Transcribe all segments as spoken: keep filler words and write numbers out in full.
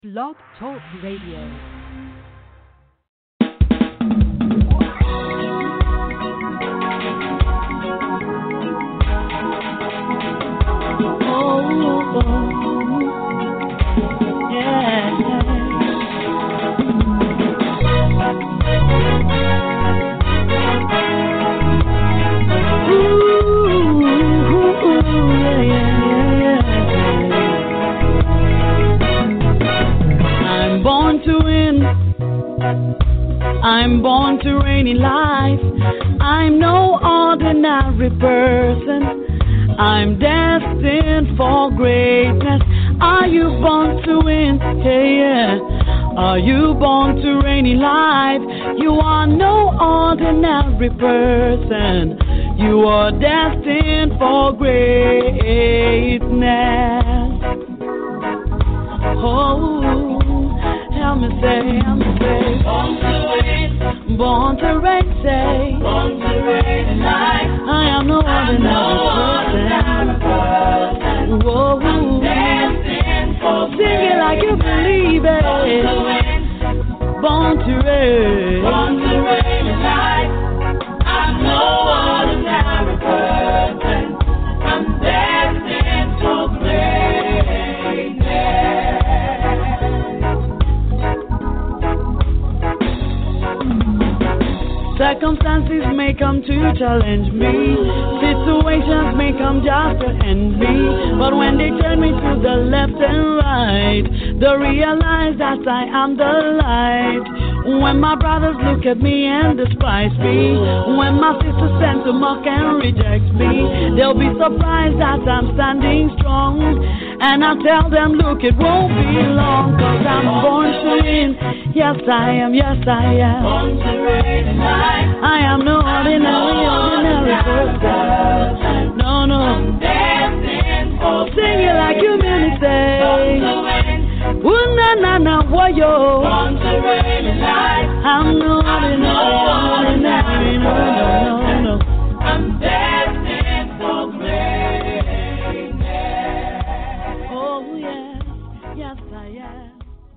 Blog Talk Radio. I'm born to reign in life. I'm no ordinary person. I'm destined for greatness. Are you born to win? Hey, yeah. Are you born to reign in life? You are no ordinary person. You are destined for greatness. Oh, help me say, help me say. Born to win, born to reign, say. Born to reign in life. I am no ordinary person. Whoa, I'm destined for sing it like you believe it. Born to win, born to reign, born to reign in life. I'm no ordinary person. I'm destined for greatness. Circumstances may come to challenge me. Situations may come just to end me. But when they turn me to the left and right, they realize that I am the light. When my brothers look at me and despise me, when my sisters tend to mock and reject me, they'll be surprised that I'm standing strong. And I tell them, look, it won't be long, cause I'm born to win. Yes, I am, yes, I am. Born to reign in life. I am no ordinary, ordinary person. No, no. I'm destined for sing it like you mean it, say. Born to win. Ooh, na, na, na, woyo. Born to reign in life. I'm no ordinary, ordinary, no, no, no, no. I'm destined for greatness. Oh, yes, yes, I am.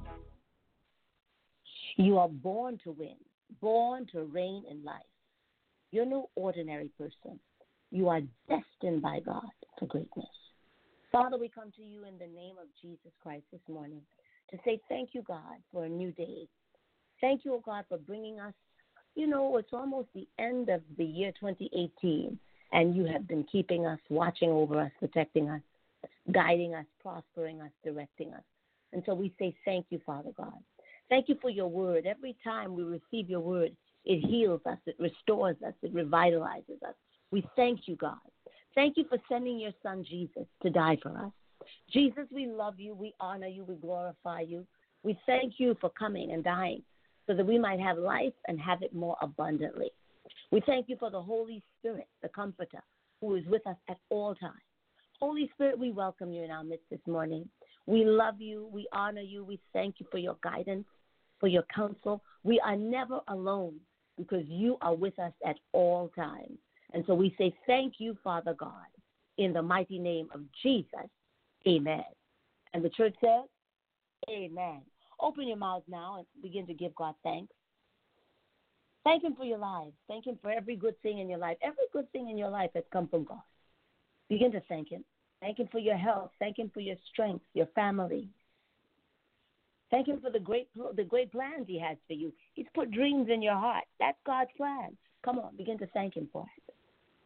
You are born to win, born to reign in life. You're no ordinary person. You are destined by God for greatness. Father, we come to you in the name of Jesus Christ this morning to say thank you, God, for a new day. Thank you, oh God, for bringing us. You know, it's almost the end of the year twenty eighteen, and you have been keeping us, watching over us, protecting us, guiding us, prospering us, directing us. And so we say thank you, Father God. Thank you for your word. Every time we receive your word, it heals us, it restores us, it revitalizes us. We thank you, God. Thank you for sending your son, Jesus, to die for us. Jesus, we love you, we honor you, we glorify you. We thank you for coming and dying so that we might have life and have it more abundantly. We thank you for the Holy Spirit, the Comforter, who is with us at all times. Holy Spirit, we welcome you in our midst this morning. We love you, we honor you, we thank you for your guidance, for your counsel. We are never alone because you are with us at all times. And so we say thank you, Father God, in the mighty name of Jesus. Amen. And the church says, amen. Open your mouth now and begin to give God thanks. Thank him for your lives. Thank him for every good thing in your life. Every good thing in your life has come from God. Begin to thank him. Thank him for your health. Thank him for your strength, your family. Thank him for the great the great plans he has for you. He's put dreams in your heart. That's God's plan. Come on, begin to thank him for it.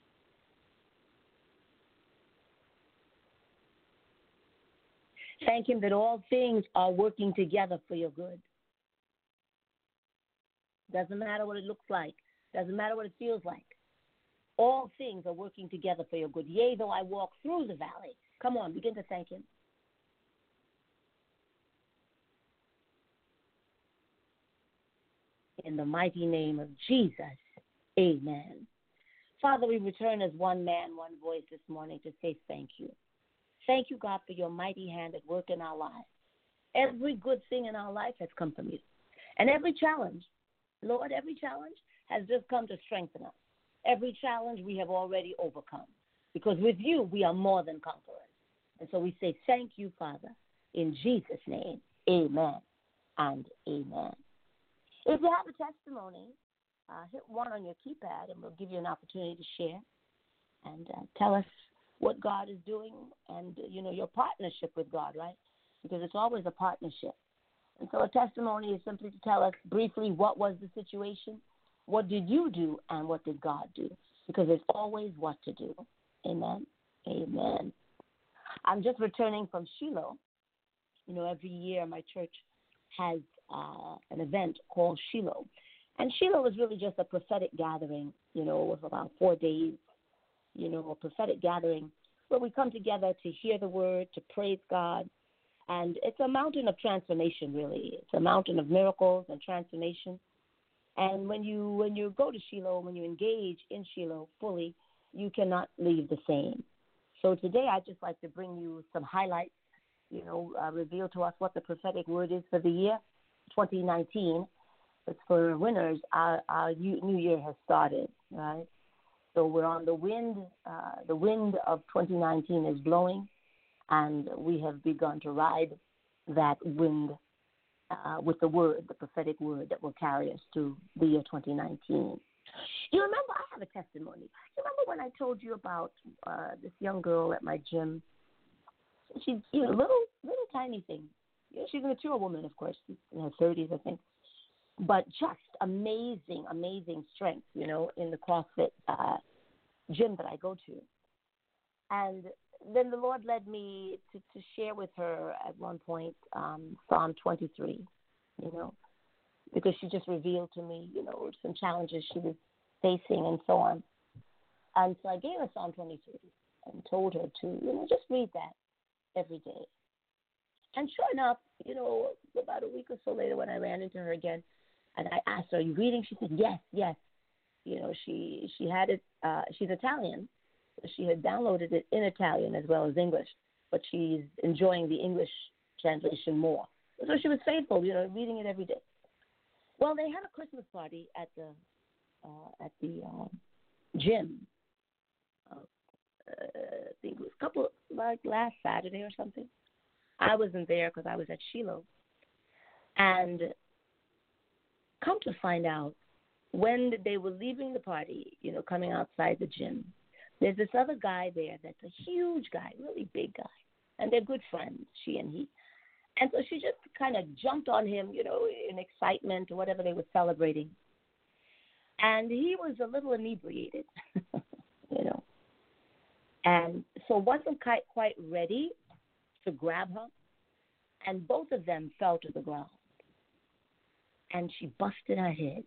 Thank him that all things are working together for your good. Doesn't matter what it looks like. Doesn't matter what it feels like. All things are working together for your good. Yea, though I walk through the valley. Come on, begin to thank him. In the mighty name of Jesus, amen. Father, we return as one man, one voice this morning to say thank you. Thank you, God, for your mighty hand at work in our lives. Every good thing in our life has come from you. And every challenge, Lord, every challenge has just come to strengthen us. Every challenge we have already overcome. Because with you, we are more than conquerors. And so we say thank you, Father, in Jesus' name. Amen and amen. If you have a testimony, uh, hit one on your keypad and we'll give you an opportunity to share and uh, tell us what God is doing and, you know, your partnership with God, right? Because it's always a partnership. And so a testimony is simply to tell us briefly what was the situation, what did you do, and what did God do? Because there's always what to do. Amen. Amen. I'm just returning from Shiloh. You know, every year my church has uh, an event called Shiloh. And Shiloh is really just a prophetic gathering, you know, of about four days, you know, a prophetic gathering where we come together to hear the word, to praise God. And it's a mountain of transformation, really. It's a mountain of miracles and transformation. And when you when you go to Shiloh, when you engage in Shiloh fully, you cannot leave the same. So today I'd just like to bring you some highlights, you know, uh, reveal to us what the prophetic word is for the year twenty nineteen. It's for winners. Our, our new year has started, right? So we're on the wind. Uh, the wind of twenty nineteen is blowing, and we have begun to ride that wind uh, with the word, the prophetic word that will carry us through the year twenty nineteen. You remember, I have a testimony. You remember when I told you about uh, this young girl at my gym? She's, you know, little, little tiny thing. You know, she's a mature woman, of course, in her thirties, I think. But just amazing, amazing strength, you know, in the CrossFit uh, gym that I go to. And then the Lord led me to, to share with her at one point um, Psalm twenty-three, you know, because she just revealed to me, you know, some challenges she was facing and so on. And so I gave her Psalm twenty-three and told her to, you know, just read that every day. And sure enough, you know, about a week or so later when I ran into her again, and I asked her, are you reading? She said, yes, yes. You know, she, she had it, uh, she's Italian. So she had downloaded it in Italian as well as English, but she's enjoying the English translation more. So she was faithful, you know, reading it every day. Well, they had a Christmas party at the uh, at the uh, gym. Uh, I think it was a couple, like last Saturday or something. I wasn't there because I was at Shiloh. And come to find out, when they were leaving the party, you know, coming outside the gym, there's this other guy there that's a huge guy, really big guy. And they're good friends, she and he. And so she just kind of jumped on him, you know, in excitement or whatever they were celebrating. And he was a little inebriated, you know. And so wasn't quite, quite ready to grab her. And both of them fell to the ground. And she busted her head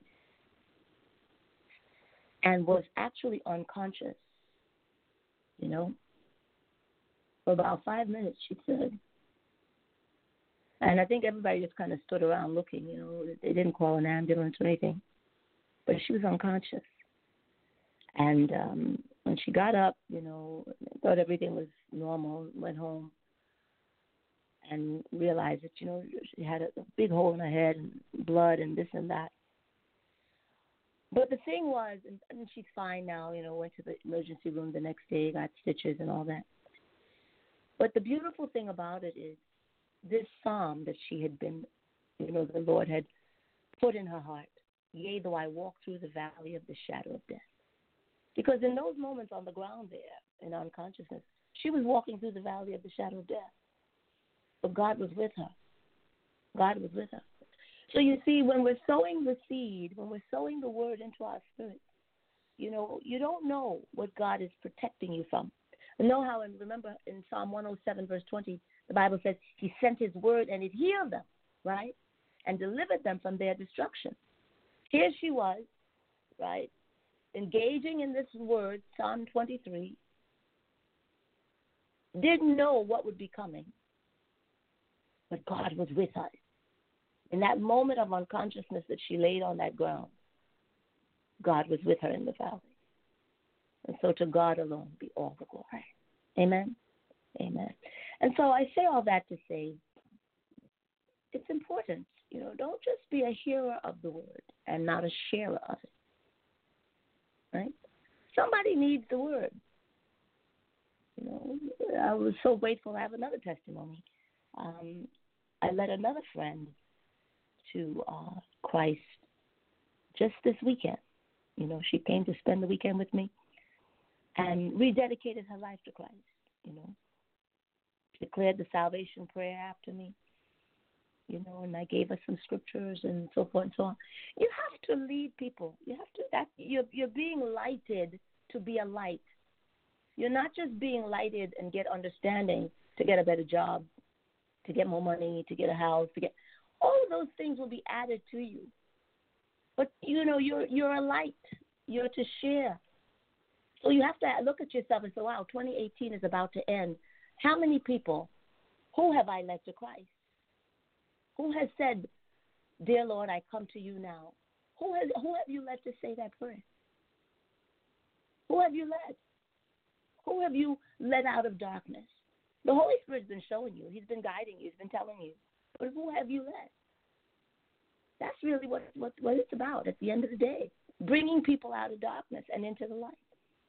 and was actually unconscious, you know. For about five minutes, she said. And I think everybody just kind of stood around looking, you know. They didn't call an ambulance or anything. But she was unconscious. And um, when she got up, you know, thought everything was normal, went home and realized that, you know, she had a big hole in her head and blood and this and that. But the thing was, and, and she's fine now, you know, went to the emergency room the next day, got stitches and all that. But the beautiful thing about it is this psalm that she had been, you know, the Lord had put in her heart, yea, though I walk through the valley of the shadow of death. Because in those moments on the ground there, in unconsciousness, she was walking through the valley of the shadow of death. But God was with her. God was with her. So you see, when we're sowing the seed, when we're sowing the word into our spirit, you know, you don't know what God is protecting you from. You know how, and remember in Psalm one oh seven, verse twenty, the Bible says he sent his word and it healed them, right, and delivered them from their destruction. Here she was, right, engaging in this word, Psalm twenty-three, didn't know what would be coming, but God was with her. In that moment of unconsciousness that she laid on that ground, God was with her in the valley. And so to God alone be all the glory. Amen? Amen. And so I say all that to say it's important. You know, don't just be a hearer of the word and not a sharer of it. Right? Somebody needs the word. You know, I was so grateful to have another testimony. Um, I led another friend to uh, Christ just this weekend. You know, she came to spend the weekend with me and rededicated her life to Christ, you know, declared the salvation prayer after me, you know, and I gave her some scriptures and so forth and so on. You have to lead people. You have to, that, you're, you're being lighted to be a light. You're not just being lighted and get understanding to get a better job, to get more money, to get a house, to get, all of those things will be added to you. But, you know, you're you're a light. You're to share. So you have to look at yourself and say, wow, twenty eighteen is about to end. How many people, who have I led to Christ? Who has said, dear Lord, I come to you now? Who has who have you led to say that prayer? Who have you led? Who have you led out of darkness? The Holy Spirit's been showing you. He's been guiding you. He's been telling you. But who have you led? That's really what, what, what it's about at the end of the day, bringing people out of darkness and into the light.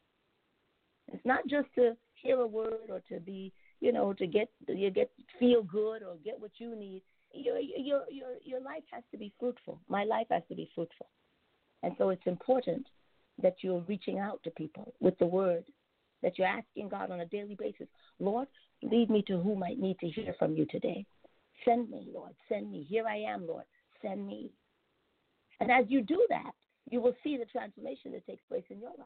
It's not just to hear a word or to be, you know, to get you get feel good or get what you need. Your, your, your, your life has to be fruitful. My life has to be fruitful. And so it's important that you're reaching out to people with the word, that you're asking God on a daily basis, Lord, lead me to whom I need to hear from you today. Send me, Lord, send me. Here I am, Lord, send me. And as you do that, you will see the transformation that takes place in your life.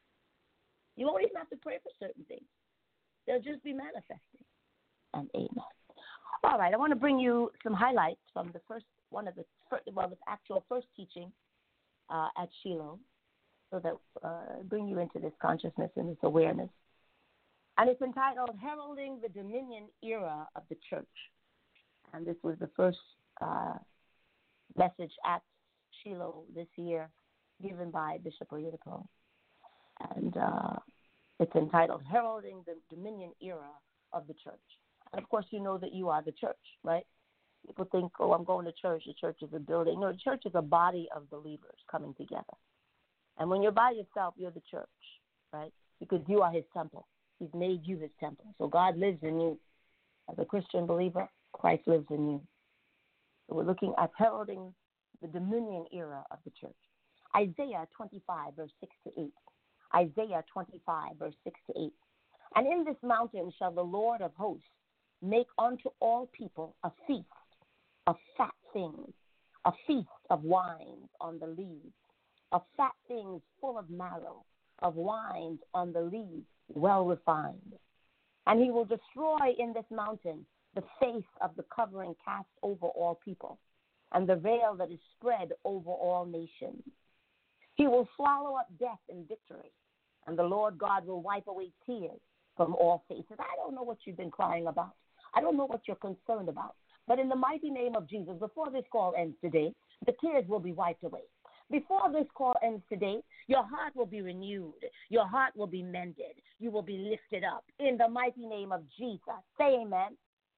You won't even have to pray for certain things. They'll just be manifesting. And amen. All right, I want to bring you some highlights from the first one of the first, well, the actual first teaching uh, at Shiloh, so that uh, bring you into this consciousness and this awareness. And it's entitled Heralding the Dominion Era of the Church. And this was the first uh, message at Shiloh this year given by Bishop Oyedepo. And uh, it's entitled Heralding the Dominion Era of the Church. And, of course, you know that you are the church, right? People think, oh, I'm going to church. The church is a building. No, the church is a body of believers coming together. And when you're by yourself, you're the church, right? Because you are his temple. He's made you his temple. So God lives in you. As a Christian believer, Christ lives in you. So we're looking at heralding the dominion era of the church. Isaiah twenty-five, verse six to eight. Isaiah twenty-five, verse six to eight. And in this mountain shall the Lord of hosts make unto all people a feast of fat things, a feast of wines on the leaves, of fat things full of marrow, of wines on the leaves well refined. And he will destroy in this mountain the face of the covering cast over all people, and the veil that is spread over all nations. He will swallow up death in victory, and the Lord God will wipe away tears from all faces. I don't know what you've been crying about. I don't know what you're concerned about. But in the mighty name of Jesus, before this call ends today, the tears will be wiped away. Before this call ends today, your heart will be renewed. Your heart will be mended. You will be lifted up. In the mighty name of Jesus. Say amen.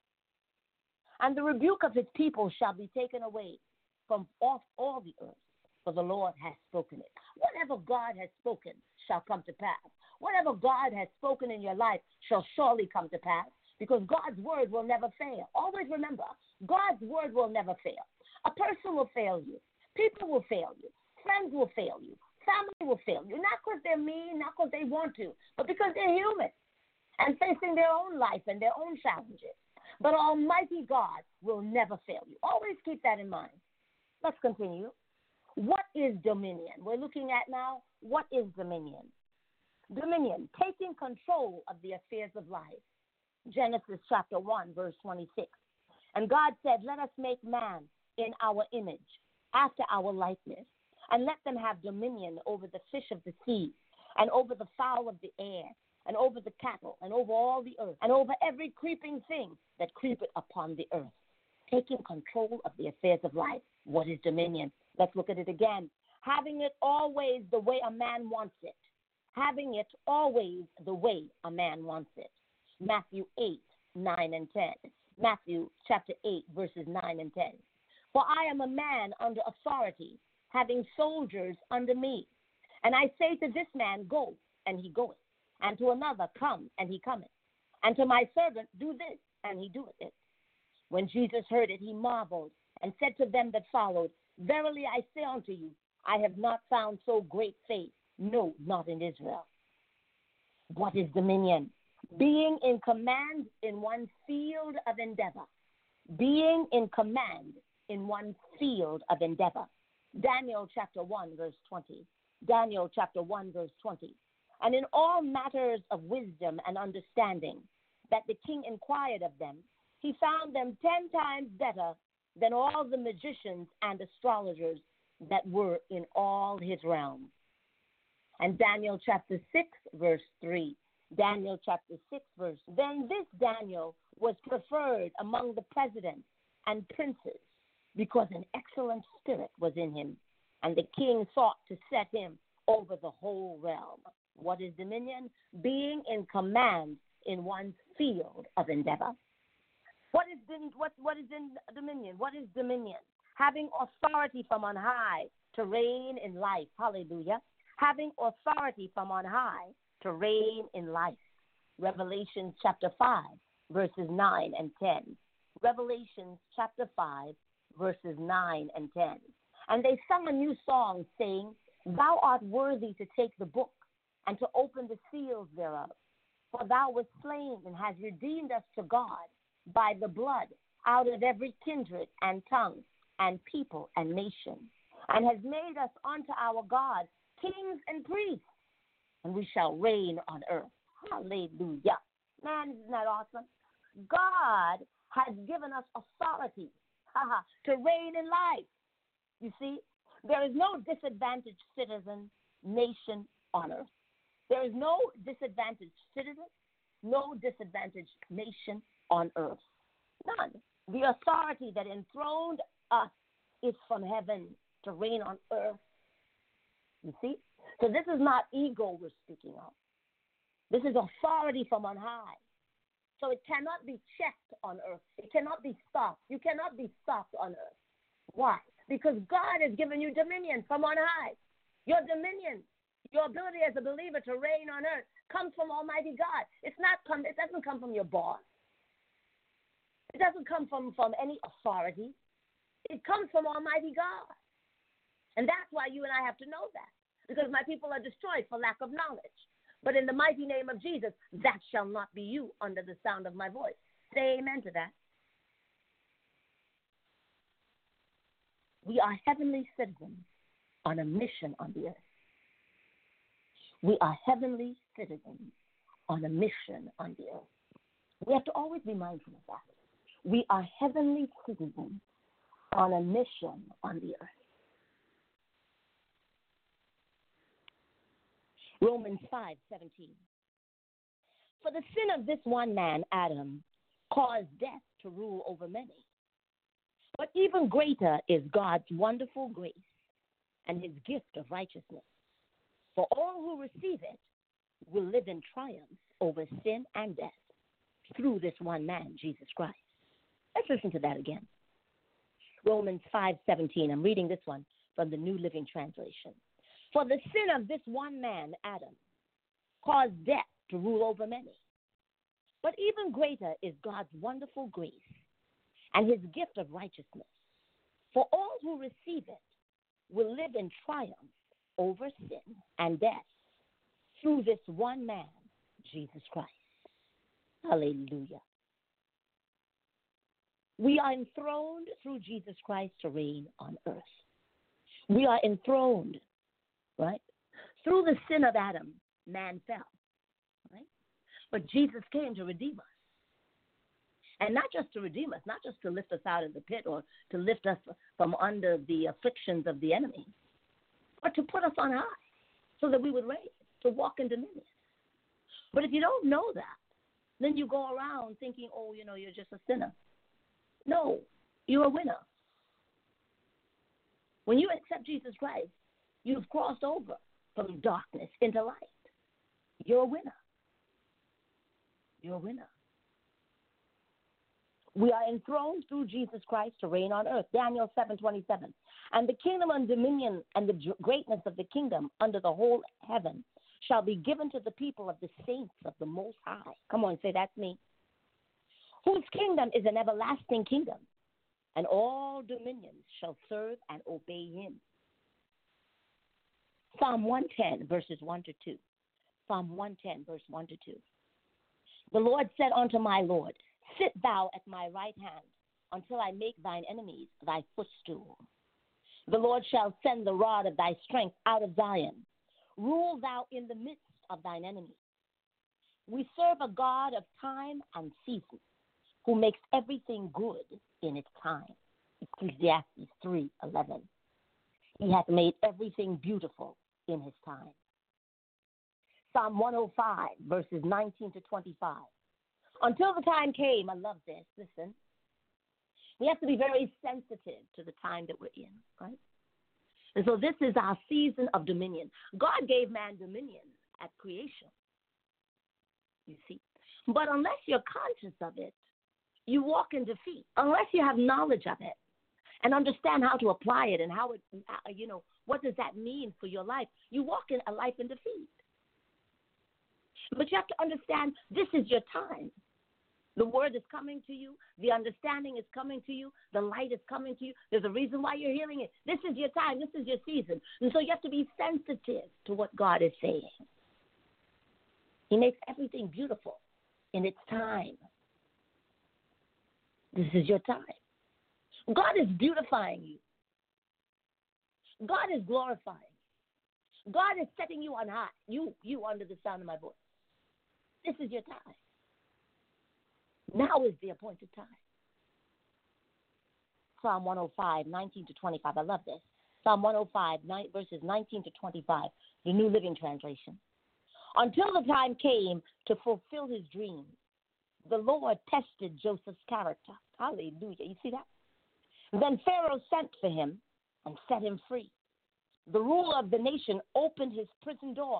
And the rebuke of his people shall be taken away from off all the earth, for the Lord has spoken it. Whatever God has spoken shall come to pass. Whatever God has spoken in your life shall surely come to pass, because God's word will never fail. Always remember, God's word will never fail. A person will fail you. People will fail you. Friends will fail you. Family will fail you. Not because they're mean, not because they want to, but because they're human and facing their own life and their own challenges. But Almighty God will never fail you. Always keep that in mind. Let's continue. What is dominion? We're looking at now, what is dominion? Dominion, taking control of the affairs of life. Genesis chapter one, verse twenty-six. And God said, let us make man in our image, after our likeness, and let them have dominion over the fish of the sea, and over the fowl of the air, and over the cattle, and over all the earth, and over every creeping thing that creepeth upon the earth. Taking control of the affairs of life. What is dominion? Let's look at it again. Having it always the way a man wants it. Having it always the way a man wants it. Matthew eight, nine, and ten. Matthew chapter eight, verses nine and ten. For I am a man under authority, having soldiers under me. And I say to this man, go, and he goeth. And to another, come, and he cometh. And to my servant, do this, and he doeth it. When Jesus heard it, he marveled and said to them that followed, Verily I say unto you, I have not found so great faith, no, not in Israel. What is dominion? Being in command in one field of endeavor. Being in command in one field of endeavor. Daniel chapter one, verse twenty. Daniel chapter one, verse twenty. And in all matters of wisdom and understanding that the king inquired of them, he found them ten times better than all the magicians and astrologers that were in all his realm. And Daniel chapter six, verse three. Daniel chapter six, verse. Then this Daniel was preferred among the presidents and princes because an excellent spirit was in him, and the king sought to set him over the whole realm. What is dominion? Being in command in one's field of endeavor. What is what what is in dominion? What is dominion? Having authority from on high to reign in life. Hallelujah. Having authority from on high to reign in life. Revelation chapter five, verses nine and ten. Revelation chapter five, verses nine and ten. And they sung a new song, saying, Thou art worthy to take the book and to open the seals thereof. For thou wast slain and hast redeemed us to God by the blood out of every kindred and tongue and people and nation, and has made us unto our God kings and priests, and we shall reign on earth. Hallelujah. Man, isn't that awesome? God has given us authority to reign in life. You see, there is no disadvantaged citizen, nation on earth. There is no disadvantaged citizen, no disadvantaged nation on earth. None. The authority that enthroned us is from heaven to reign on earth. You see? So this is not ego we're speaking of. This is authority from on high. So it cannot be checked on earth. It cannot be stopped. You cannot be stopped on earth. Why? Because God has given you dominion from on high. Your dominion, your ability as a believer to reign on earth comes from Almighty God. It's not come, it doesn't come from your boss. It doesn't come from, from any authority. It comes from Almighty God. And that's why you and I have to know that. Because my people are destroyed for lack of knowledge. But in the mighty name of Jesus, that shall not be you under the sound of my voice. Say amen to that. We are heavenly citizens on a mission on the earth. We are heavenly citizens on a mission on the earth. We have to always be mindful of that. We are heavenly citizens on a mission on the earth. Romans five seventeen. For the sin of this one man, Adam, caused death to rule over many. But even greater is God's wonderful grace and his gift of righteousness. For all who receive it will live in triumph over sin and death through this one man, Jesus Christ. Let's listen to that again. Romans five seventeen. I'm reading this one from the New Living Translation. For the sin of this one man, Adam, caused death to rule over many. But even greater is God's wonderful grace and his gift of righteousness. For all who receive it will live in triumph over sin and death through this one man, Jesus Christ. Hallelujah. We are enthroned through Jesus Christ to reign on earth. We are enthroned, right? Through the sin of Adam, man fell, right? But Jesus came to redeem us. And not just to redeem us, not just to lift us out of the pit or to lift us from under the afflictions of the enemy, but to put us on high so that we would reign, to walk in dominion. But if you don't know that, then you go around thinking, oh, you know, you're just a sinner. No, you're a winner. When you accept Jesus Christ, you've crossed over from darkness into light. You're a winner. You're a winner. We are enthroned through Jesus Christ to reign on earth. Daniel seven twenty-seven. And the kingdom and dominion and the greatness of the kingdom under the whole heaven shall be given to the people of the saints of the Most High. Come on, say that's me. whose kingdom is an everlasting kingdom, and all dominions shall serve and obey him. Psalm one ten, verses one to two. Psalm one ten, verse one to two. The Lord said unto my Lord, sit thou at my right hand until I make thine enemies thy footstool. The Lord shall send the rod of thy strength out of Zion. Rule thou in the midst of thine enemies. We serve a God of time and season, who makes everything good in its time. Ecclesiastes three eleven. He hath made everything beautiful in his time. Psalm one oh five, verses nineteen to twenty-five. Until the time came, I love this, listen. We have to be very sensitive to the time that we're in, right? And so this is our season of dominion. God gave man dominion at creation, you see. But unless you're conscious of it, you walk in defeat. Unless you have knowledge of it and understand how to apply it and how it, you know, what does that mean for your life, you walk in a life in defeat. But you have to understand this is your time. The word is coming to you. The understanding is coming to you. The light is coming to you. There's a reason why you're hearing it. This is your time. This is your season. And so you have to be sensitive to what God is saying. He makes everything beautiful in its time. This is your time. God is beautifying you. God is glorifying you. God is setting you on high. You, you under the sound of my voice. This is your time. Now is the appointed time. Psalm one oh five, nineteen to twenty-five. I love this. Psalm one oh five, nine, verses nineteen to twenty-five, the New Living Translation. Until the time came to fulfill his dreams, the Lord tested Joseph's character. Hallelujah. You see that? Then Pharaoh sent for him and set him free. The ruler of the nation opened his prison door.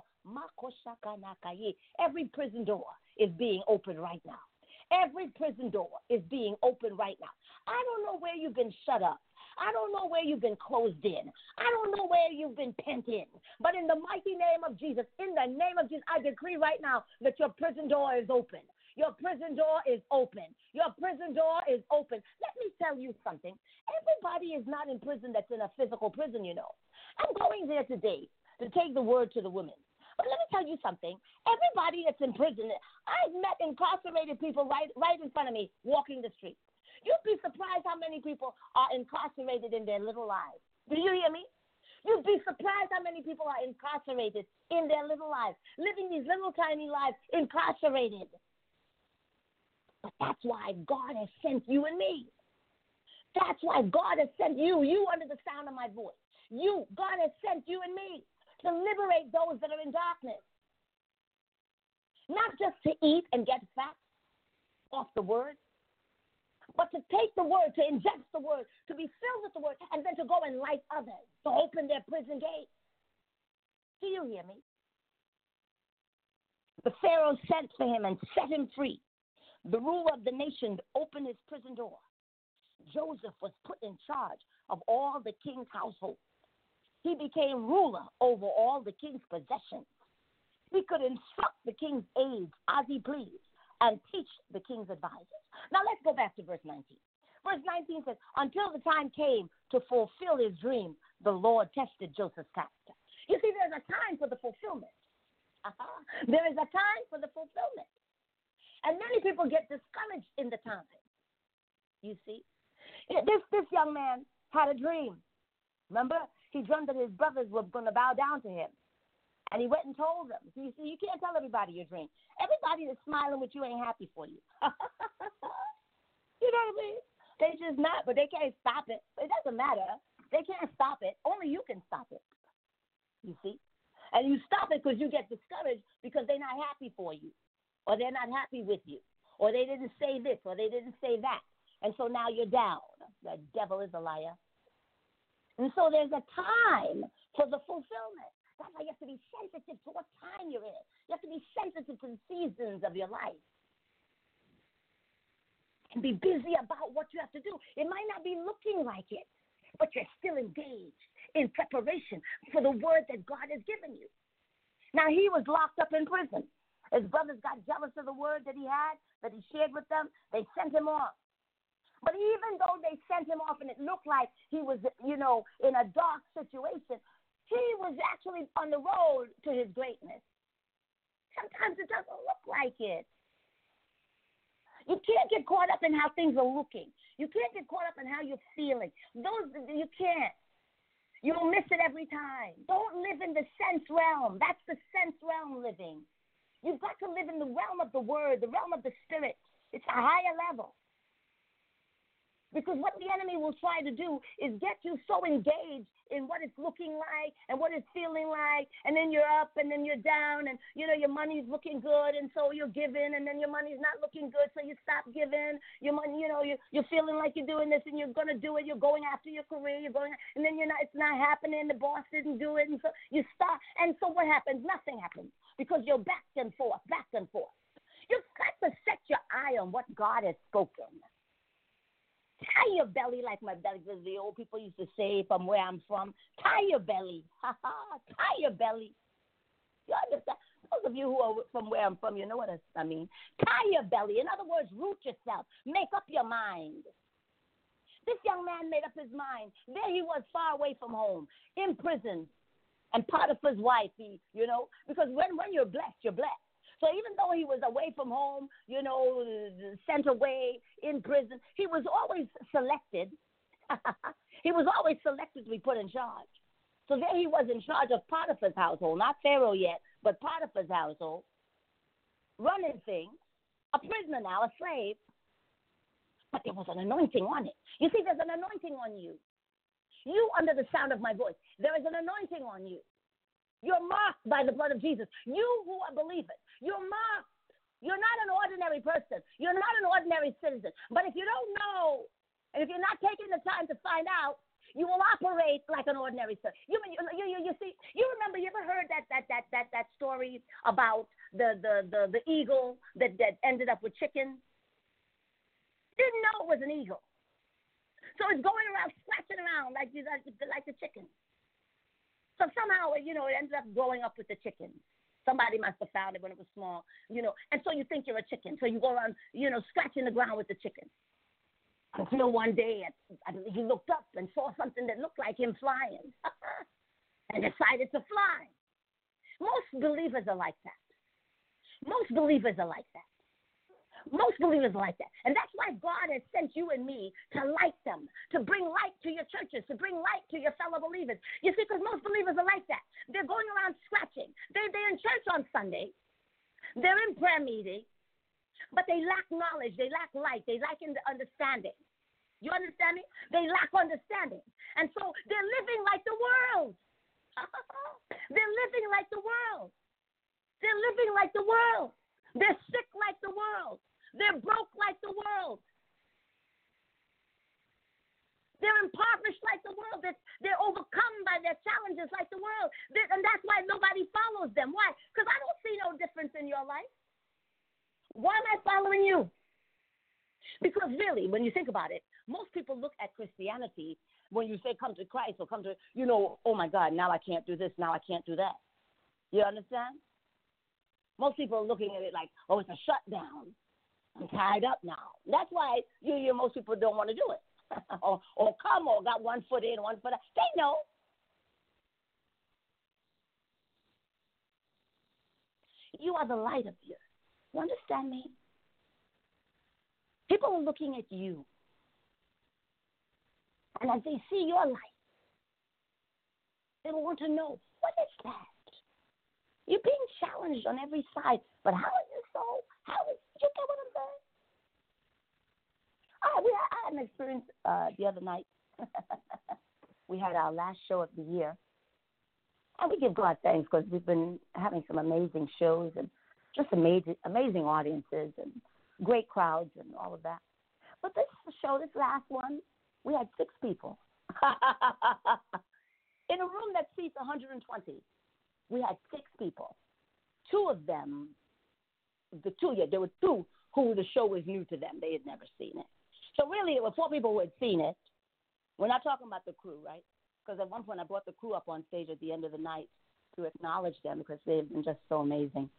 Every prison door is being opened right now. Every prison door is being opened right now. I don't know where you've been shut up. I don't know where you've been closed in. I don't know where you've been pent in. But in the mighty name of Jesus, in the name of Jesus, I decree right now that your prison door is open. Your prison door is open. Your prison door is open. Let me tell you something. Everybody is not in prison that's in a physical prison, you know. I'm going there today to take the word to the women. But let me tell you something. Everybody that's in prison, I've met incarcerated people right, right in front of me walking the street. You'd be surprised how many people are incarcerated in their little lives. Do you hear me? You'd be surprised how many people are incarcerated in their little lives, living these little tiny lives, incarcerated. But that's why God has sent you and me. That's why God has sent you, you under the sound of my voice. You, God has sent you and me to liberate those that are in darkness. Not just to eat and get fat off the word, but to take the word, to ingest the word, to be filled with the word, and then to go and light others, to open their prison gates. Do you hear me? The Pharaoh sent for him and set him free. The ruler of the nation opened his prison door. Joseph was put in charge of all the king's household. He became ruler over all the king's possessions. He could instruct the king's aides as he pleased and teach the king's advisors. Now let's go back to verse nineteen. Verse nineteen says, until the time came to fulfill his dream, the Lord tested Joseph's character. You see, there's a time for the fulfillment. Uh-huh. There is a time for the fulfillment. And many people get discouraged in the time. You see, this, this young man had a dream. Remember, he dreamed that his brothers were going to bow down to him. And he went and told them. So you see, you can't tell everybody your dream. Everybody that's smiling with you ain't happy for you. You know what I mean? They just not, but they can't stop it. It doesn't matter. They can't stop it. Only you can stop it. You see? And you stop it because you get discouraged because they're not happy for you. Or they're not happy with you. Or they didn't say this, or they didn't say that. And so now you're down. The devil is a liar. And so there's a time for the fulfillment. That's why you have to be sensitive to what time you're in. You have to be sensitive to the seasons of your life. And be busy about what you have to do. It might not be looking like it, but you're still engaged in preparation for the word that God has given you. Now, he was locked up in prison. His brothers got jealous of the word that he had, that he shared with them. They sent him off. But even though they sent him off and it looked like he was, you know, in a dark situation, he was actually on the road to his greatness. Sometimes it doesn't look like it. You can't get caught up in how things are looking. You can't get caught up in how you're feeling. Those you can't. You'll miss it every time. Don't live in the sense realm. That's the sense realm living. You've got to live in the realm of the word, the realm of the spirit. It's a higher level. Because what the enemy will try to do is get you so engaged in what it's looking like and what it's feeling like, and then you're up and then you're down, and, you know, your money's looking good, and so you're giving, and then your money's not looking good, so you stop giving. Your money, you know, you're, you're feeling like you're doing this, and you're going to do it. You're going after your career. You're going, and then you're not, it's not happening. The boss didn't do it, and so you stop. And so what happens? Nothing happens because you're back and forth, back and forth. You've got to set your eye on what God has spoken. Tie your belly like my belly, because the old people used to say from where I'm from. Tie your belly. Ha ha. Tie your belly. You understand? Those of you who are from where I'm from, you know what I mean. Tie your belly. In other words, root yourself. Make up your mind. This young man made up his mind. There he was, far away from home, in prison. And Potiphar's wife, he, you know, because when, when you're blessed, you're blessed. So even though he was away from home, you know, sent away in prison, he was always selected. He was always selected to be put in charge. So there he was in charge of Potiphar's household, not Pharaoh yet, but Potiphar's household, running things, a prisoner now, a slave. But there was an anointing on it. You see, there's an anointing on you. You, under the sound of my voice, there is an anointing on you. You're marked by the blood of Jesus. You who are believers, you're marked. You're not an ordinary person. You're not an ordinary citizen. But if you don't know, and if you're not taking the time to find out, you will operate like an ordinary citizen. You, you, you, you see, you remember, you ever heard that that that that that story about the the the, the eagle that, that ended up with chickens? Didn't know it was an eagle. So it's going around scratching around like like, like the chicken. So somehow, you know, it ended up growing up with the chicken. Somebody must have found it when it was small, you know. And so you think you're a chicken. So you go around, you know, scratching the ground with the chicken. Until one day he looked up and saw something that looked like him flying and decided to fly. Most believers are like that. Most believers are like that. Most believers are like that. And that's why God has sent you and me to light them, to bring light to your churches, to bring light to your fellow believers. You see, because most believers are like that. They're going around scratching. They're, they're in church on Sunday. They're in prayer meeting, but they lack knowledge. They lack light. They lack understanding. You understand me? They lack understanding. And so they're living like the world. They're living like the world. They're living like the world. They're sick like the world. They're broke like the world. They're impoverished like the world. They're, they're overcome by their challenges like the world. They're, and that's why nobody follows them. Why? Because I don't see no difference in your life. Why am I following you? Because really, when you think about it, most people look at Christianity when you say come to Christ or come to, you know, oh my God, now I can't do this, now I can't do that. You understand? Most people are looking at it like, oh, it's a shutdown. I'm tied up now. That's why you, you most people don't want to do it. or, or come or got one foot in, one foot out. They know. You are the light of the earth. You understand me? People are looking at you. And as they see your light, they want to know, what is that? You're being challenged on every side, but how is it so? How is, you get what I'm saying? All right, we had, I had an experience uh, the other night. We had our last show of the year. And we give God thanks because we've been having some amazing shows and just amazing, amazing audiences and great crowds and all of that. But this show, this last one, we had six people. In a room that seats one hundred twenty, we had six people. Two of them, the two, yeah, there were two who the show was new to them. They had never seen it. So really, it were four people who had seen it. We're not talking about the crew, right? Because at one point, I brought the crew up on stage at the end of the night to acknowledge them because they've been just so amazing.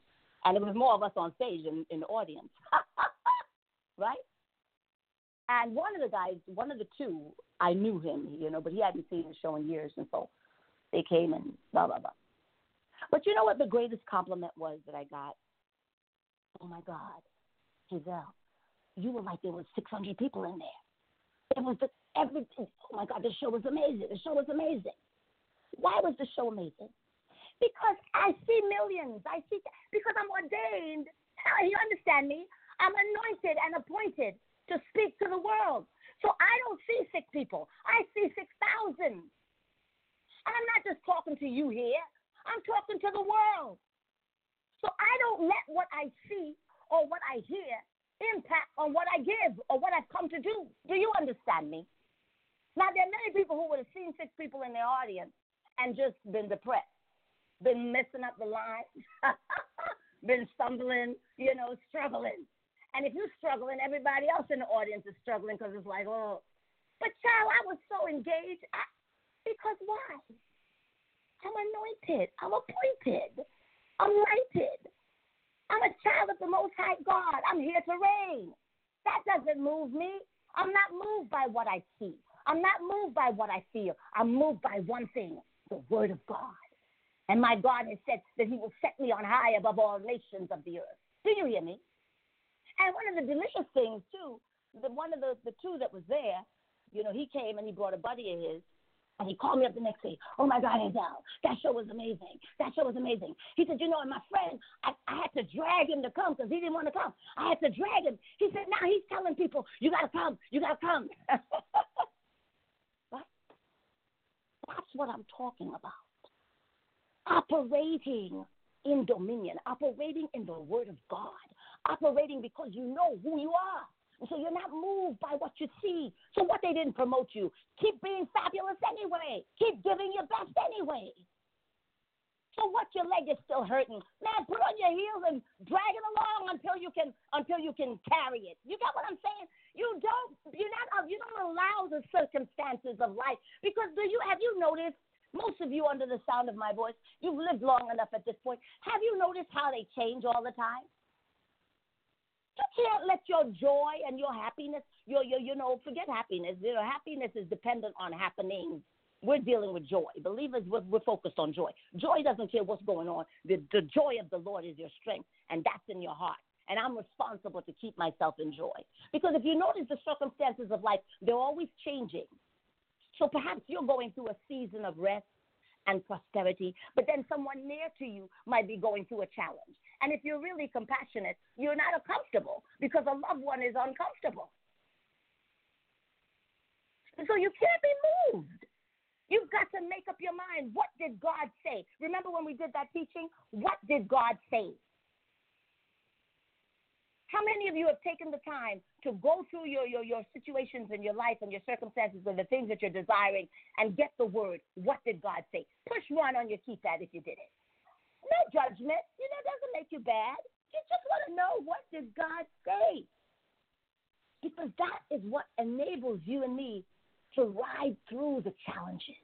And it was more of us on stage in, in the audience. Right? And one of the guys, one of the two, I knew him, you know, but he hadn't seen the show in years, and so they came and blah, blah, blah. But you know what the greatest compliment was that I got? Oh, my God, Giselle, you were like there was six hundred people in there. It was the, everything. Oh, my God, the show was amazing. The show was amazing. Why was the show amazing? Because I see millions. I see, because I'm ordained. You understand me? I'm anointed and appointed to speak to the world. So I don't see sick people. I see six thousand. And I'm not just talking to you here. I'm talking to the world. So I don't let what I see or what I hear impact on what I give or what I've come to do. Do you understand me? Now, there are many people who would have seen six people in their audience and just been depressed, been messing up the line, been stumbling, you know, struggling. And if you're struggling, everybody else in the audience is struggling because it's like, oh. But, child, I was so engaged. I, because why? I'm anointed. I'm appointed. I'm lighted. I'm a child of the Most High God. I'm here to reign. That doesn't move me. I'm not moved by what I see. I'm not moved by what I feel. I'm moved by one thing, the Word of God. And my God has said that he will set me on high above all nations of the earth. Do you hear me? And one of the delicious things, too, the, one of the, the two that was there, you know, he came and he brought a buddy of his, and he called me up the next day. Oh, my God, Hazel, that show was amazing. That show was amazing. He said, you know, and my friend, I, I had to drag him to come because he didn't want to come. I had to drag him. He said, now he's telling people, you got to come. You got to come. Right? That's what I'm talking about. Operating in dominion, operating in the Word of God, operating because you know who you are. And so you're not moved by what you see. So what, they didn't promote you. Keep being fabulous anyway. Keep giving your best anyway. So what, your leg is still hurting. Man, put on your heels and drag it along until you can until you can carry it. You got what I'm saying? You don't you're not you don't allow the circumstances of life, because do you have you noticed, most of you under the sound of my voice, you've lived long enough at this point. Have you noticed how they change all the time? You can't let your joy and your happiness, your, your, you know, forget happiness. You know, happiness is dependent on happenings. We're dealing with joy. Believers, we're, we're focused on joy. Joy doesn't care what's going on. The, the joy of the Lord is your strength, and that's in your heart. And I'm responsible to keep myself in joy. Because if you notice the circumstances of life, they're always changing. So perhaps you're going through a season of rest and prosperity, but then someone near to you might be going through a challenge. And if you're really compassionate, you're not uncomfortable because a loved one is uncomfortable. And so you can't be moved. You've got to make up your mind. What did God say? Remember when we did that teaching? What did God say? How many of you have taken the time to go through your, your, your situations in your life and your circumstances and the things that you're desiring and get the word? What did God say? Push one on your keypad if you did it. No judgment. You know, it doesn't make you bad. You just want to know, what did God say? Because that is what enables you and me to ride through the challenges.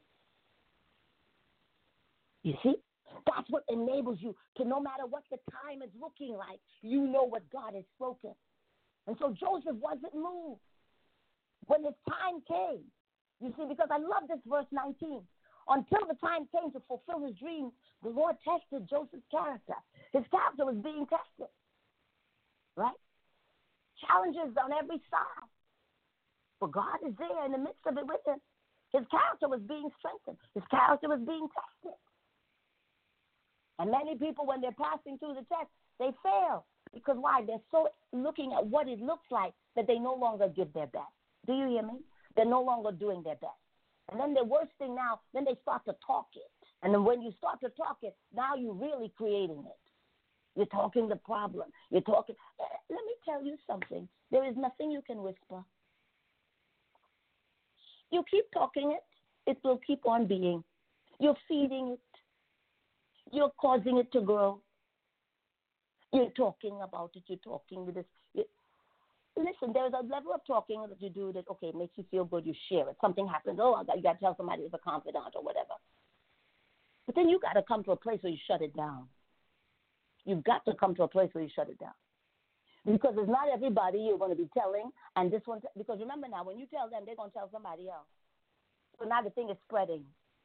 You see? That's what enables you to, no matter what the time is looking like, you know what God has spoken. And so Joseph wasn't moved when his time came. You see, because I love this verse nineteen. Until the time came to fulfill his dreams, the Lord tested Joseph's character. His character was being tested, right? Challenges on every side. But God is there in the midst of it with him. His character was being strengthened. His character was being tested. And many people, when they're passing through the test, they fail. Because why? They're so looking at what it looks like that they no longer give their best. Do you hear me? They're no longer doing their best. And then the worst thing now, then they start to talk it. And then when you start to talk it, now you're really creating it. You're talking the problem. You're talking. Let me tell you something. There is nothing you can whisper. You keep talking it, it will keep on being. You're feeding it. You're causing it to grow. You're talking about it. You're talking with this. You, listen, there's a level of talking that you do that, okay, it makes you feel good. You share it. Something happens. Oh, I got, you got to tell somebody it's a confidant or whatever. But then you got to come to a place where you shut it down. You've got to come to a place where you shut it down. Because it's not everybody you're going to be telling, and this one, because remember now, when you tell them, they're going to tell somebody else. So now the thing is spreading.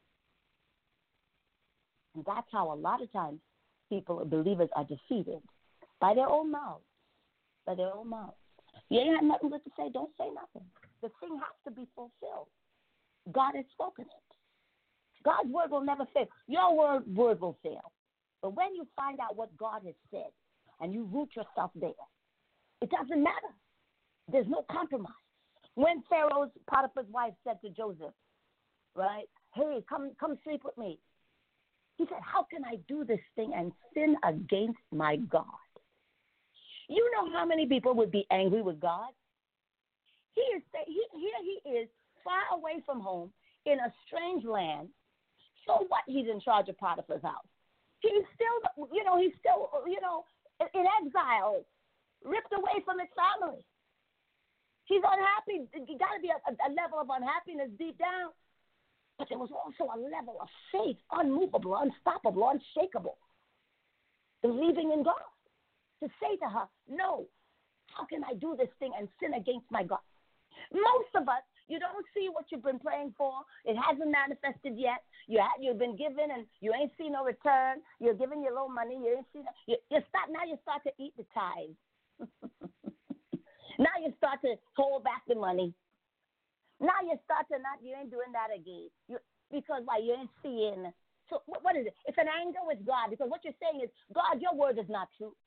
And that's how a lot of times people, believers, are defeated by their own mouths. By their own mouths. You ain't have nothing good to say, don't say nothing. The thing has to be fulfilled. God has spoken it. God's word will never fail. Your word, word will fail. But when you find out what God has said and you root yourself there, it doesn't matter. There's no compromise. When Pharaoh's, Potiphar's wife said to Joseph, right, hey, come, come sleep with me. He said, how can I do this thing and sin against my God? You know how many people would be angry with God? He is he, here he is, far away from home, in a strange land. So what? He's in charge of Potiphar's house. He's still, you know, he's still, you know, in exile, ripped away from his family. He's unhappy. There got to be a, a level of unhappiness deep down. But there was also a level of faith, unmovable, unstoppable, unshakable, believing in God. To say to her, no, how can I do this thing and sin against my God? Most of us, you don't see what you've been praying for. It hasn't manifested yet. You have, you've been given and you ain't seen no return. You're giving your little money. You ain't seen no, you, you start, now you start to eat the tithes. Now you start to hold back the money. Now you start to not, you ain't doing that again. You, because why? You ain't seeing. So what, what is it? It's an anger with God, because what you're saying is, God, your word is not true.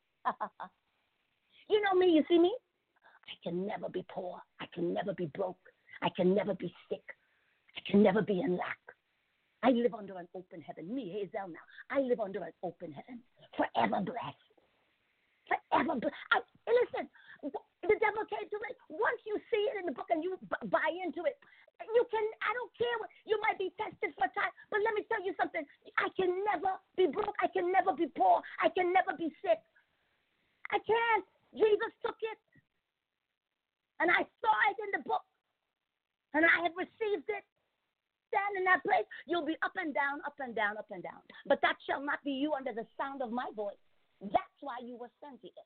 You know me, you see me? I can never be poor. I can never be broke. I can never be sick. I can never be in lack. I live under an open heaven. Me, Hazel now. I live under an open heaven. Forever blessed. Forever blessed. I, listen, the devil came to me. Once you see it in the book and you b- buy into it, you can, I don't care what, you might be tested for time, but let me tell you something. I can never be broke. I can never be poor. I can never be sick. I can't. Jesus took it. And I saw it in the book. And I have received it. Stand in that place. You'll be up and down, up and down, up and down. But that shall not be you under the sound of my voice. That's why you were sent here.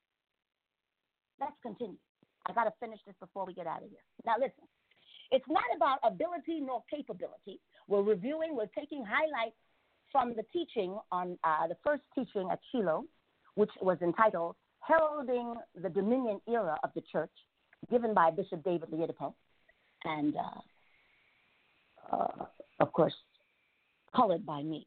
Let's continue. I got to finish this before we get out of here. Now listen. It's not about ability nor capability. We're reviewing, we're taking highlights from the teaching on uh, the first teaching at Shiloh, which was entitled Heralding the Dominion Era of the Church, given by Bishop David Leopold, and, uh, uh, of course, colored by me.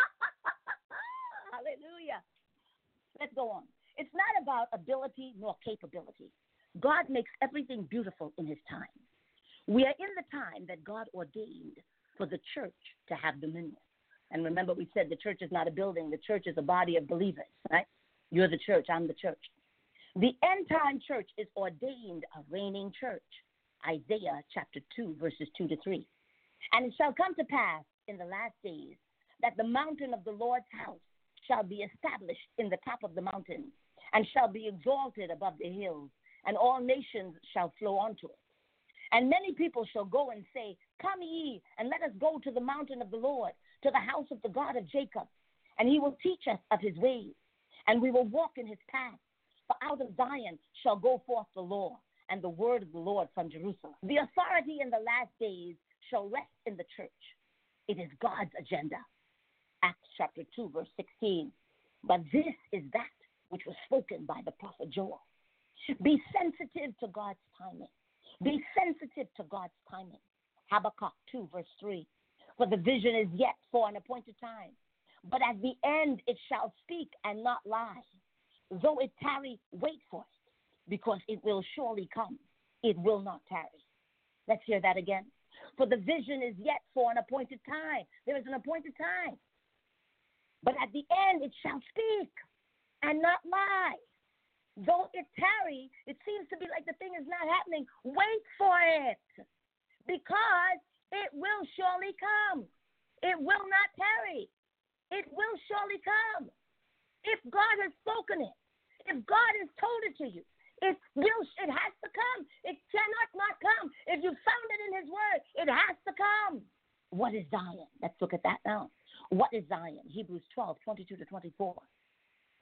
Hallelujah. Let's go on. It's not about ability nor capability. God makes everything beautiful in his time. We are in the time that God ordained for the church to have dominion. And remember, we said the church is not a building. The church is a body of believers, right? You're the church. I'm the church. The end-time church is ordained a reigning church. Isaiah chapter two, verses two to three. And it shall come to pass in the last days that the mountain of the Lord's house shall be established in the top of the mountain and shall be exalted above the hills, and all nations shall flow unto it. And many people shall go and say, come ye, and let us go to the mountain of the Lord, to the house of the God of Jacob, and he will teach us of his ways, and we will walk in his paths. For out of Zion shall go forth the law, and the word of the Lord from Jerusalem. The authority in the last days shall rest in the church. It is God's agenda. Acts chapter two, verse sixteen. But this is that which was spoken by the prophet Joel. Be sensitive to God's timing. Be sensitive to God's timing. Habakkuk two, verse three. For the vision is yet for an appointed time, but at the end it shall speak and not lie. Though it tarry, wait for it, because it will surely come. It will not tarry. Let's hear that again. For the vision is yet for an appointed time. There is an appointed time. But at the end it shall speak and not lie. Though it tarry, it seems to be like the thing is not happening. Wait for it, because it will surely come. It will not tarry. It will surely come. If God has spoken it, if God has told it to you, it will, it has to come. It cannot not come. If you found it in his word, it has to come. What is Zion? Let's look at that now. What is Zion? Hebrews twelve, twenty-two to twenty-four.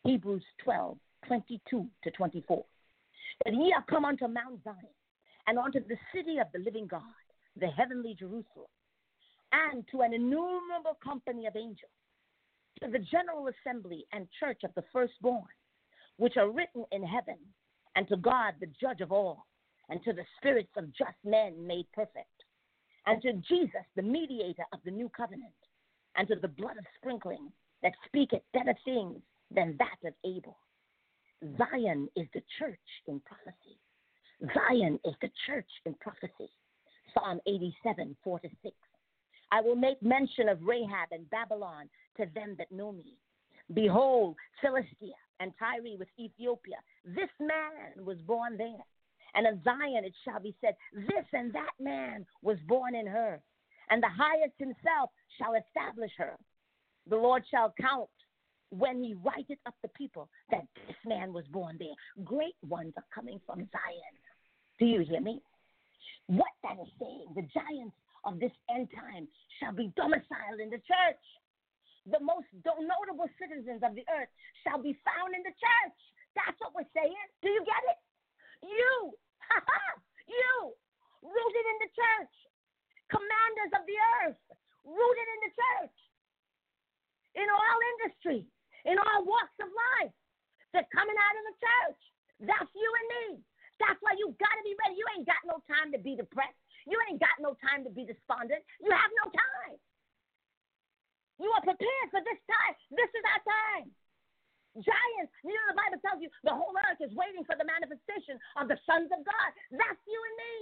Hebrews twelve, twenty-two to twenty-four. That ye are come unto Mount Zion, and unto the city of the living God, the heavenly Jerusalem, and to an innumerable company of angels, to the general assembly and church of the firstborn, which are written in heaven, and to God the judge of all, and to the spirits of just men made perfect, and to Jesus the mediator of the new covenant, and to the blood of sprinkling that speaketh better things than that of Abel. Zion is the church in prophecy. Zion is the church in prophecy. Psalm eighty-seven, four to six. I will make mention of Rahab and Babylon to them that know me. Behold, Philistia and Tyre with Ethiopia. This man was born there. And of Zion it shall be said, this and that man was born in her. And the highest himself shall establish her. The Lord shall count when he writeth up the people that this man was born there. Great ones are coming from Zion. Do you hear me? What that is saying, the giants of this end time shall be domiciled in the church. The most notable citizens of the earth shall be found in the church. That's what we're saying. Do you get it? You, you, rooted in the church. Commanders of the earth, rooted in the church. In all industry, in all walks of life. They're coming out of the church. That's you and me. That's why you got to be ready. You ain't got no time to be depressed. You ain't got no time to be despondent. You have no time. You are prepared for this time. This is our time. Giants, you know, the Bible tells you the whole earth is waiting for the manifestation of the sons of God. That's you and me.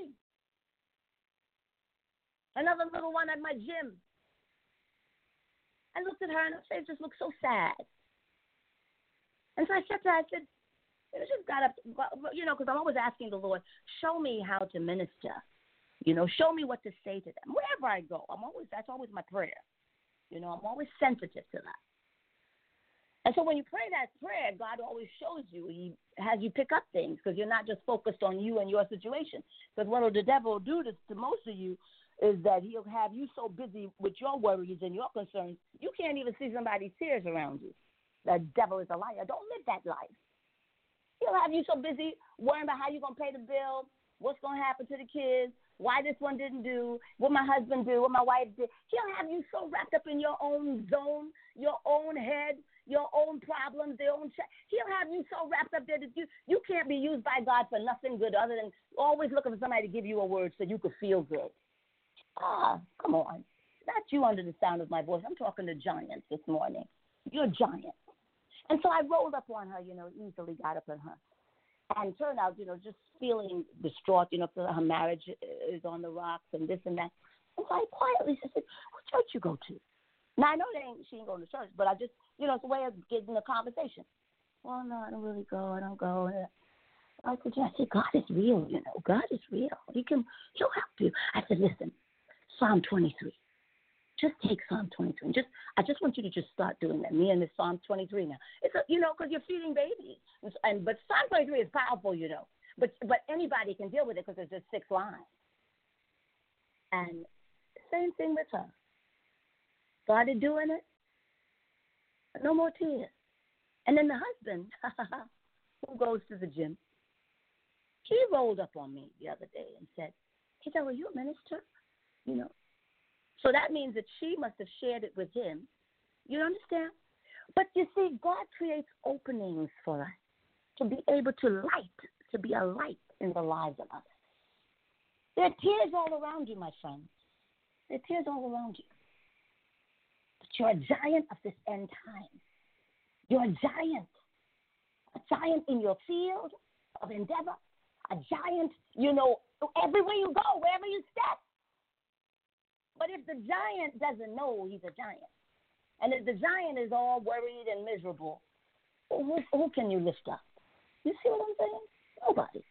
Another little one at my gym. I looked at her and her face just looked so sad. And so I said to her, I said, you just got up, you know, because I'm always asking the Lord, show me how to minister. You know, show me what to say to them. Wherever I go, I'm always, that's always my prayer. You know, I'm always sensitive to that. And so when you pray that prayer, God always shows you. He has you pick up things because you're not just focused on you and your situation. Because what the devil will do to, to most of you is that he'll have you so busy with your worries and your concerns, you can't even see somebody's tears around you. The devil is a liar. Don't live that life. He'll have you so busy worrying about how you're going to pay the bill, what's going to happen to the kids, why this one didn't do, what my husband did, what my wife did. He'll have you so wrapped up in your own zone, your own head, your own problems, their own ch- He'll have you so wrapped up there that you, you can't be used by God for nothing good other than always looking for somebody to give you a word so you could feel good. Ah, come on. Not you under the sound of my voice. I'm talking to giants this morning. You're a giant. And so I rolled up on her, you know, easily got up on her. And turned out, you know, just feeling distraught, you know, her marriage is on the rocks and this and that. And so I quietly said, what church you go to? Now, I know they ain't, she ain't going to church, but I just, you know, it's a way of getting a conversation. Well, no, I don't really go. I don't go. I said, yeah, I said, God is real, you know. God is real. He can, he'll help you. I said, listen, Psalm twenty-three. Just take Psalm twenty-three. Just, I just want you to just start doing that. Me and this Psalm twenty-three now. It's a, you know, because you're feeding babies. And, and but Psalm twenty-three is powerful, you know. But but anybody can deal with it because there's just six lines. And same thing with her. Started doing it. No more tears. And then the husband, who goes to the gym, he rolled up on me the other day and said, he said, "Well, you a minister?" You know. So that means that she must have shared it with him. You understand? But you see, God creates openings for us to be able to light, to be a light in the lives of others. There are tears all around you, my friends. There are tears all around you. But you're a giant of this end time. You're a giant. A giant in your field of endeavor. A giant, you know, everywhere you go, wherever you step. But if the giant doesn't know he's a giant, and if the giant is all worried and miserable, who, who can you lift up? You see what I'm saying? Nobody.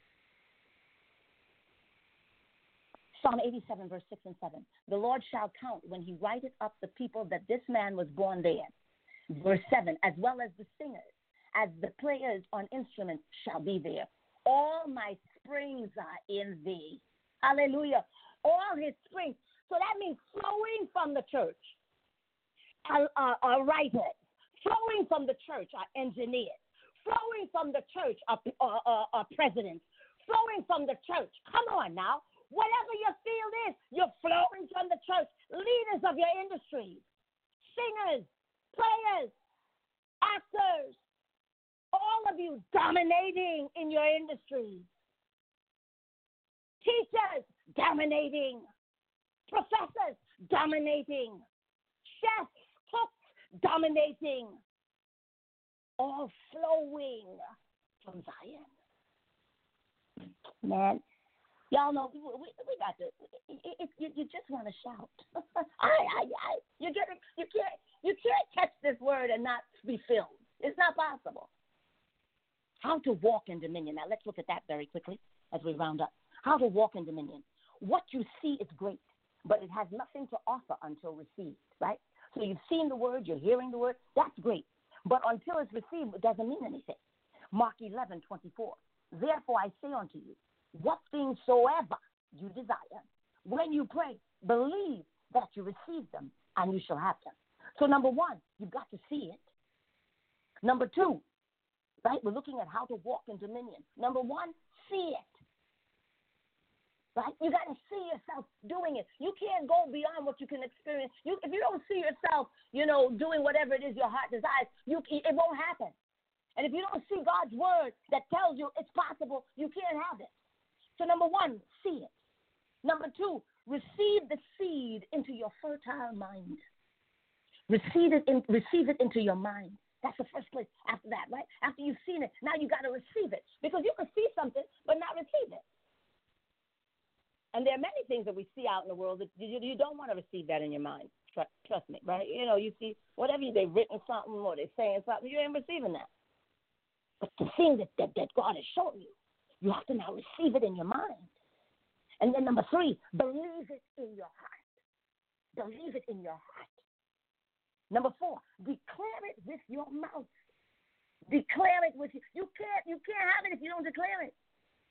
Psalm eighty-seven, verse six and seven. The Lord shall count when he writeth up the people that this man was born there. Verse seven, as well as the singers, as the players on instruments shall be there. All my springs are in thee. Hallelujah. All his springs. So that means flowing from the church are, are, are writers, Flowing from the church are engineers. Flowing from the church are, are, are, are presidents. Flowing from the church. Come on now. Whatever your field is, you're flowing from the church. Leaders of your industry, singers, players, actors, all of you dominating in your industry. Teachers dominating. Professors dominating. Chefs, cooks dominating. All flowing from Zion. Man, y'all know we, we, we got to. It, it, you, you just want to shout. I, I, I. You get it. You can't. You can't catch this word and not be filled. It's not possible. How to walk in dominion. Now let's look at that very quickly as we round up. How to walk in dominion. What you see is great, but it has nothing to offer until received. Right. So you've seen the word. You're hearing the word. That's great. But until it's received, it doesn't mean anything. Mark eleven twenty-four. Therefore I say unto you, what things soever you desire, when you pray, believe that you receive them and you shall have them. So number one, you've got to see it. Number two, right, we're looking at how to walk in dominion. Number one, see it. Right? You got to see yourself doing it. You can't go beyond what you can experience. You, if you don't see yourself, you know, doing whatever it is your heart desires, you, it won't happen. And if you don't see God's word that tells you it's possible, you can't have it. So number one, see it. Number two, receive the seed into your fertile mind. Receive it, in, receive it into your mind. That's the first place after that, right? After you've seen it, now you got to receive it. Because you can see something but not receive it. And there are many things that we see out in the world that you, you don't want to receive that in your mind. Trust, trust me, right? You know, you see whatever they've written something or they're saying something, you ain't receiving that. But the thing that, that, that God has shown you, you have to now receive it in your mind. And then number three, believe it in your heart. Believe it in your heart. Number four, declare it with your mouth. Declare it with you. You can't, you can't have it if you don't declare it.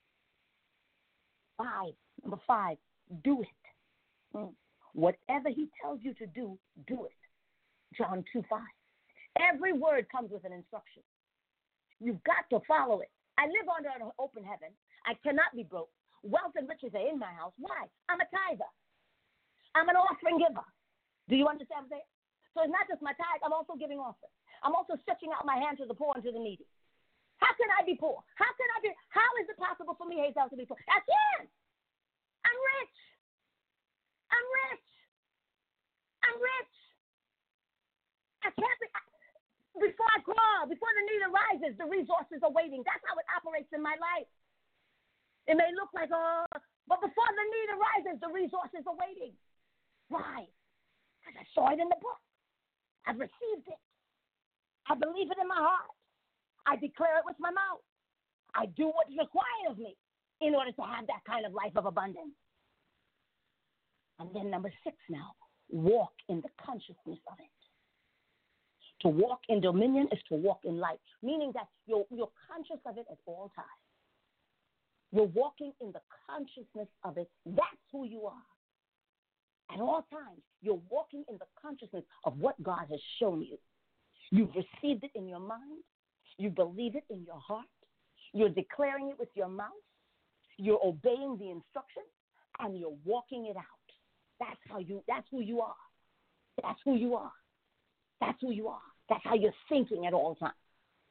Five. Number five, do it. Mm. Whatever he tells you to do, do it. John two five. Every word comes with an instruction. You've got to follow it. I live under an open heaven. I cannot be broke. Wealth and riches are in my house. Why? I'm a tither. I'm an offering giver. Do you understand what I'm saying? So it's not just my tithe. I'm also giving offering. I'm also stretching out my hand to the poor and to the needy. How can I be poor? How can I be? How is it possible for me, Hazel, to be poor? I can. I'm rich. I'm rich. I'm rich. I can't be. I, before I crawl, before the need arises, the resources are waiting. That's how it operates in my life. It may look like, oh, but before the need arises, the resources are waiting. Why? Because I saw it in the book. I've received it. I believe it in my heart. I declare it with my mouth. I do what's required of me in order to have that kind of life of abundance. And then number six now, walk in the consciousness of it. To walk in dominion is to walk in light, meaning that you're, you're conscious of it at all times. You're walking in the consciousness of it. That's who you are. At all times, you're walking in the consciousness of what God has shown you. You've received it in your mind. You believe it in your heart. You're declaring it with your mouth. You're obeying the instruction, and you're walking it out. That's how you. That's who you are. That's who you are. That's who you are. That's how you're thinking at all times.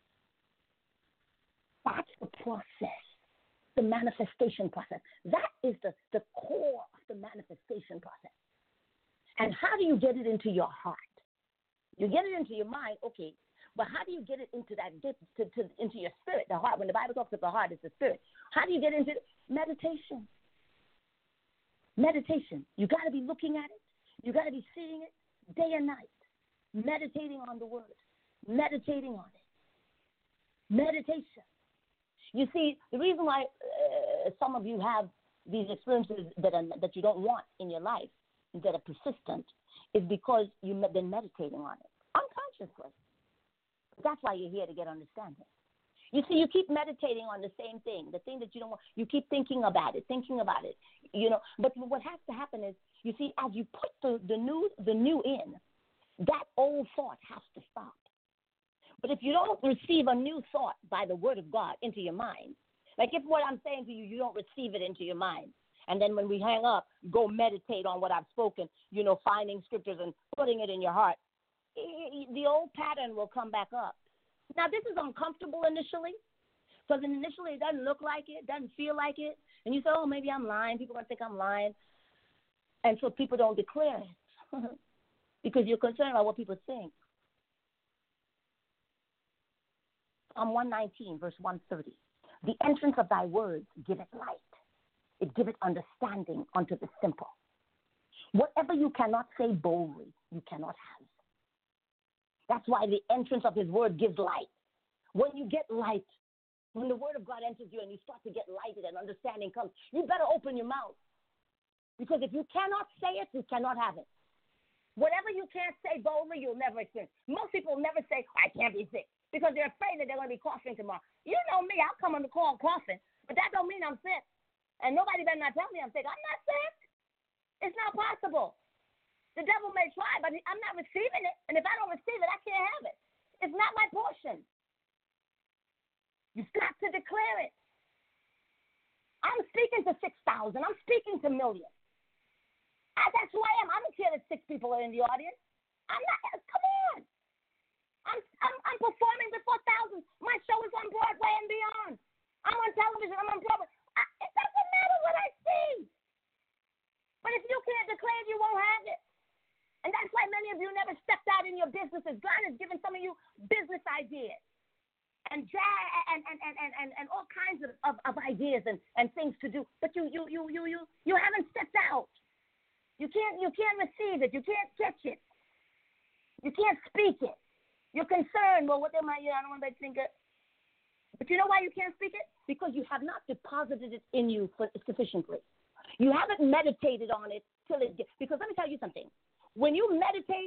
That's the process, the manifestation process. That is the, the core of the manifestation process. And how do you get it into your heart? You get it into your mind, okay, but how do you get it into that, to, to, into your spirit, the heart? When the Bible talks about the heart, it's the spirit. How do you get into it? Meditation. Meditation. You got to be looking at it. You got to be seeing it day and night. Meditating on the word. Meditating on it. Meditation. You see, the reason why uh, some of you have these experiences that are, that you don't want in your life, that are persistent, is because you've been meditating on it unconsciously. That's why you're here, to get understanding. You see, you keep meditating on the same thing, the thing that you don't want. You keep thinking about it, thinking about it, you know. But what has to happen is, you see, as you put the, the new the new in, that old thought has to stop. But if you don't receive a new thought by the word of God into your mind, like if what I'm saying to you, you don't receive it into your mind, and then when we hang up, go meditate on what I've spoken, you know, finding scriptures and putting it in your heart, the old pattern will come back up. Now, this is uncomfortable initially, because initially it doesn't look like it, doesn't feel like it, and you say, oh, maybe I'm lying. People are going to think I'm lying. And so people don't declare it because you're concerned about what people think. Psalm one nineteen, verse one thirty. The entrance of thy words giveth light. It giveth understanding unto the simple. Whatever you cannot say boldly, you cannot have. That's why the entrance of his word gives light. When you get light, when the word of God enters you and you start to get lighted and understanding comes, you better open your mouth. Because if you cannot say it, you cannot have it. Whatever you can't say boldly, you'll never experience. Most people never say, I can't be sick, because they're afraid that they're going to be coughing tomorrow. You know me, I'll come on the call coughing, but that don't mean I'm sick. And nobody better not tell me I'm sick. I'm not sick. It's not possible. The devil may try, but I'm not receiving it. And if I don't receive it, I can't have it. It's not my portion. You've got to declare it. I'm speaking to six thousand. I'm speaking to millions. I, that's who I am. I don't care that six people are in the audience. I'm not. Come on. I'm I'm, I'm performing before thousands. My show is on Broadway and beyond. I'm on television. I'm on Broadway. I, it doesn't matter what I see. But if you can't declare it, you won't have it. And that's why many of you never stepped out in your businesses. God has given some of you business ideas and and and and and, and, and all kinds of, of, of ideas and, and things to do. But you you you you you you haven't stepped out. You can't you can't receive it. You can't catch it. You can't speak it. You're concerned. Well, what they might, you know, I don't want to think it. But you know why you can't speak it? Because you have not deposited it in you for, sufficiently. You haven't meditated on it till it gets. Because let me tell you something. When you meditate,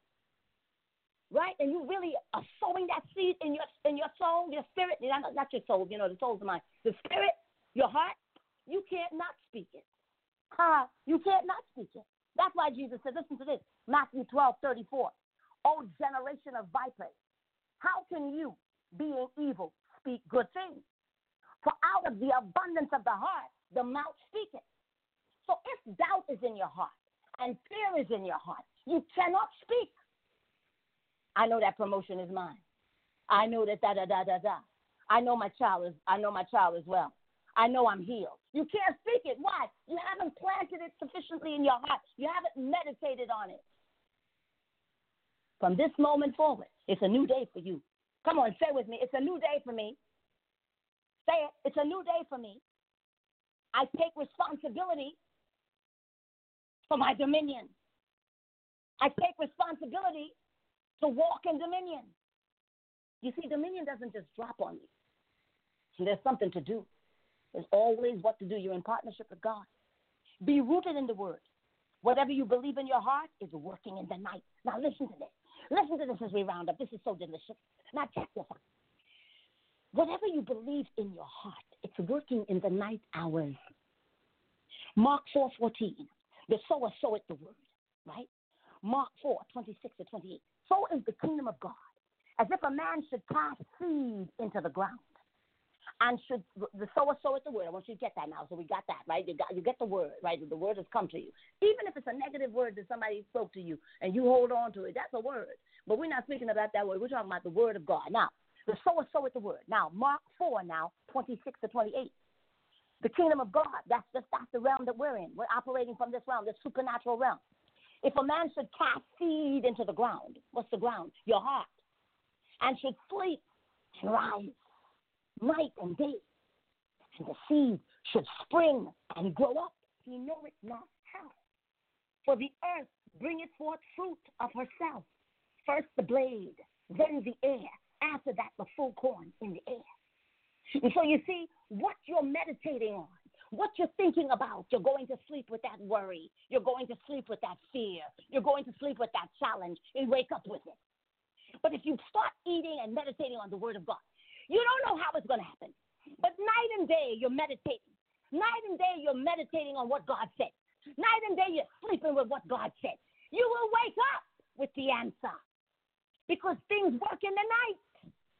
right, and you really are sowing that seed in your in your soul, your spirit, not, not your soul, you know, the soul's mine, the spirit, your heart, you can't not speak it. Uh, you can't not speak it. That's why Jesus said, listen to this, Matthew twelve thirty-four. O generation of vipers, how can you, being evil, speak good things? For out of the abundance of the heart, the mouth speaketh. So if doubt is in your heart and fear is in your heart, you cannot speak. I know that promotion is mine. I know that da da da da da. I know my child is. I know my child is well. I know I'm healed. You can't speak it. Why? You haven't planted it sufficiently in your heart. You haven't meditated on it. From this moment forward, it's a new day for you. Come on, say with me. It's a new day for me. Say it. It's a new day for me. I take responsibility for my dominion. I take responsibility to walk in dominion. You see, dominion doesn't just drop on you. So there's something to do. There's always what to do. You're in partnership with God. Be rooted in the word. Whatever you believe in your heart is working in the night. Now listen to this. Listen to this as we round up. This is so delicious. Now check this out. Whatever you believe in your heart, it's working in the night hours. Mark four fourteen. The sower soweth the word, right? Mark four twenty-six to twenty-eight. So is the kingdom of God, as if a man should cast seed into the ground. And should the sower soweth the word. I want you to get that now. So we got that, right? You got you get the word, right? The word has come to you. Even if it's a negative word that somebody spoke to you and you hold on to it, that's a word. But we're not speaking about that word. We're talking about the word of God. Now, the sower soweth the word. Now, Mark four now, twenty-six to twenty-eight. The kingdom of God, that's, just, that's the realm that we're in. We're operating from this realm, this supernatural realm. If a man should cast seed into the ground, what's the ground? Your heart. And should sleep and rise night and day, and the seed should spring and grow up, he knoweth not how. For the earth bringeth forth fruit of herself, first the blade, then the ear, after that the full corn in the air. And so you see, what you're meditating on, what you're thinking about, you're going to sleep with that worry, you're going to sleep with that fear, you're going to sleep with that challenge, and wake up with it. But if you start eating and meditating on the word of God, you don't know how it's going to happen. But night and day, you're meditating. Night and day, you're meditating on what God said. Night and day, you're sleeping with what God said. You will wake up with the answer. Because things work in the night.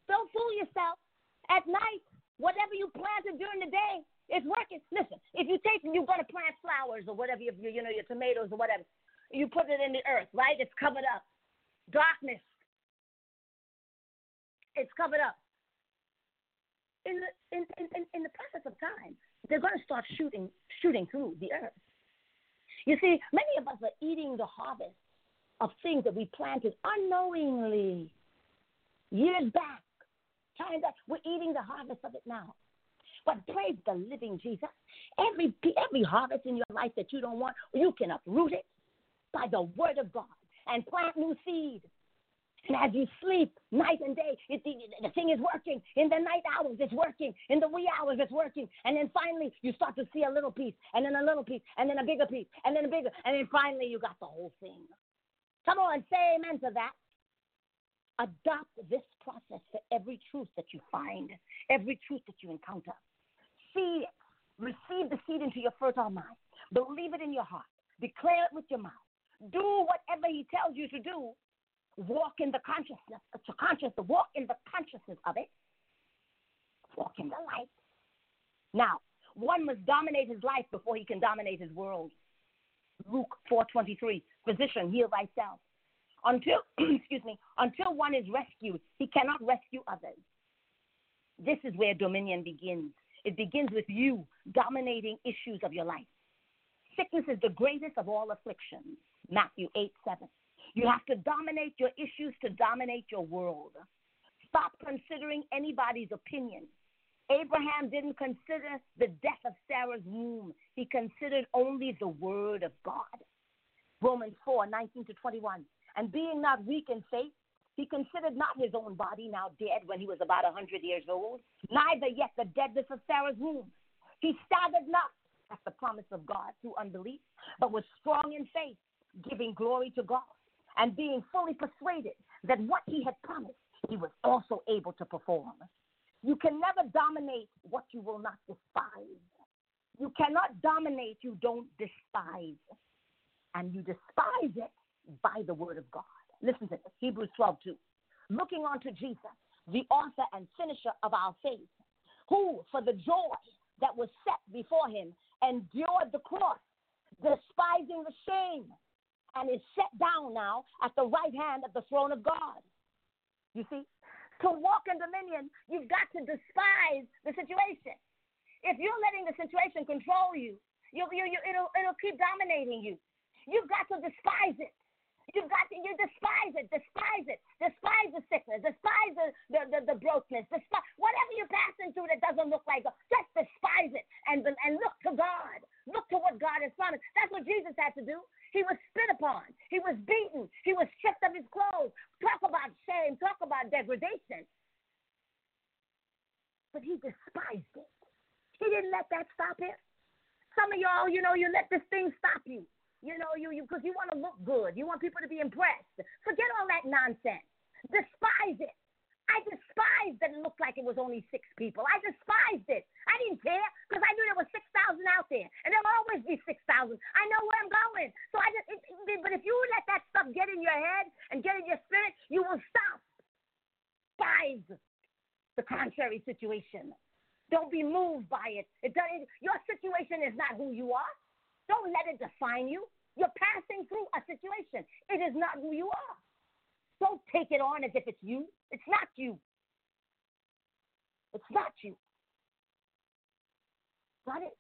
Don't fool yourself. At night, whatever you planted during the day, it's working. Listen, if you take, you're going to plant flowers or whatever, you, you know, your tomatoes or whatever. You put it in the earth, right? It's covered up. Darkness. It's covered up. In the, in, in, in the process of time, they're going to start shooting, shooting through the earth. You see, many of us are eating the harvest of things that we planted unknowingly years back. Time that we're eating the harvest of it now. But praise the living Jesus. Every every harvest in your life that you don't want, you can uproot it by the word of God and plant new seed. And as you sleep night and day, it, the, the thing is working. In the night hours, it's working. In the wee hours, it's working. And then finally, you start to see a little piece, and then a little piece, and then a bigger piece, and then a bigger, and then finally you got the whole thing. Come on, say amen to that. Adopt this process for every truth that you find, every truth that you encounter. See it. Receive the seed into your fertile mind. Believe it in your heart. Declare it with your mouth. Do whatever he tells you to do. Walk in the consciousness, to conscious, walk in the consciousness of it. Walk in the light. Now, one must dominate his life before he can dominate his world. Luke four twenty-three, physician, heal thyself. Until, excuse me, until one is rescued, he cannot rescue others. This is where dominion begins. It begins with you dominating issues of your life. Sickness is the greatest of all afflictions. Matthew eight seven. You have to dominate your issues to dominate your world. Stop considering anybody's opinion. Abraham didn't consider the death of Sarah's womb. He considered only the word of God. Romans four nineteen to twenty-one. And being not weak in faith, he considered not his own body now dead when he was about a hundred years old, neither yet the deadness of Sarah's womb. He staggered not at the promise of God through unbelief, but was strong in faith, giving glory to God, and being fully persuaded that what he had promised, he was also able to perform. You can never dominate what you will not despise. You cannot dominate you don't despise. And you despise it by the word of God. Listen to this, Hebrews twelve two. Looking unto Jesus, the author and finisher of our faith, who for the joy that was set before him endured the cross, despising the shame, and is set down now at the right hand of the throne of God. You see, to walk in dominion, you've got to despise the situation. If you're letting the situation control you, you, you, you it'll, it'll keep dominating you. You've got to despise it. You've got to, you despise it, despise it, despise the sickness, despise the, the, the, the brokenness, despise whatever you're passing through that doesn't look like God, just despise it and, and look to God. Look to what God has promised. That's what Jesus had to do. He was spit upon. He was beaten. He was stripped of his clothes. Talk about shame. Talk about degradation. But he despised it. He didn't let that stop him. Some of y'all, you know, you let this thing stop you. You know, you you because you want to look good. You want people to be impressed. Forget all that nonsense. Despise it. I despised that it looked like it was only six people. I despised it. I didn't care because I knew there were six thousand out there. And there'll always be six thousand. I know where I'm going. So I just, it, it, but if you let that stuff get in your head and get in your spirit, you will stop. Despise the contrary situation. Don't be moved by it. It doesn't, your situation is not who you are. Don't let it define you. You're passing through a situation. It is not who you are. Don't take it on as if it's you. It's not you. It's not you. Got it?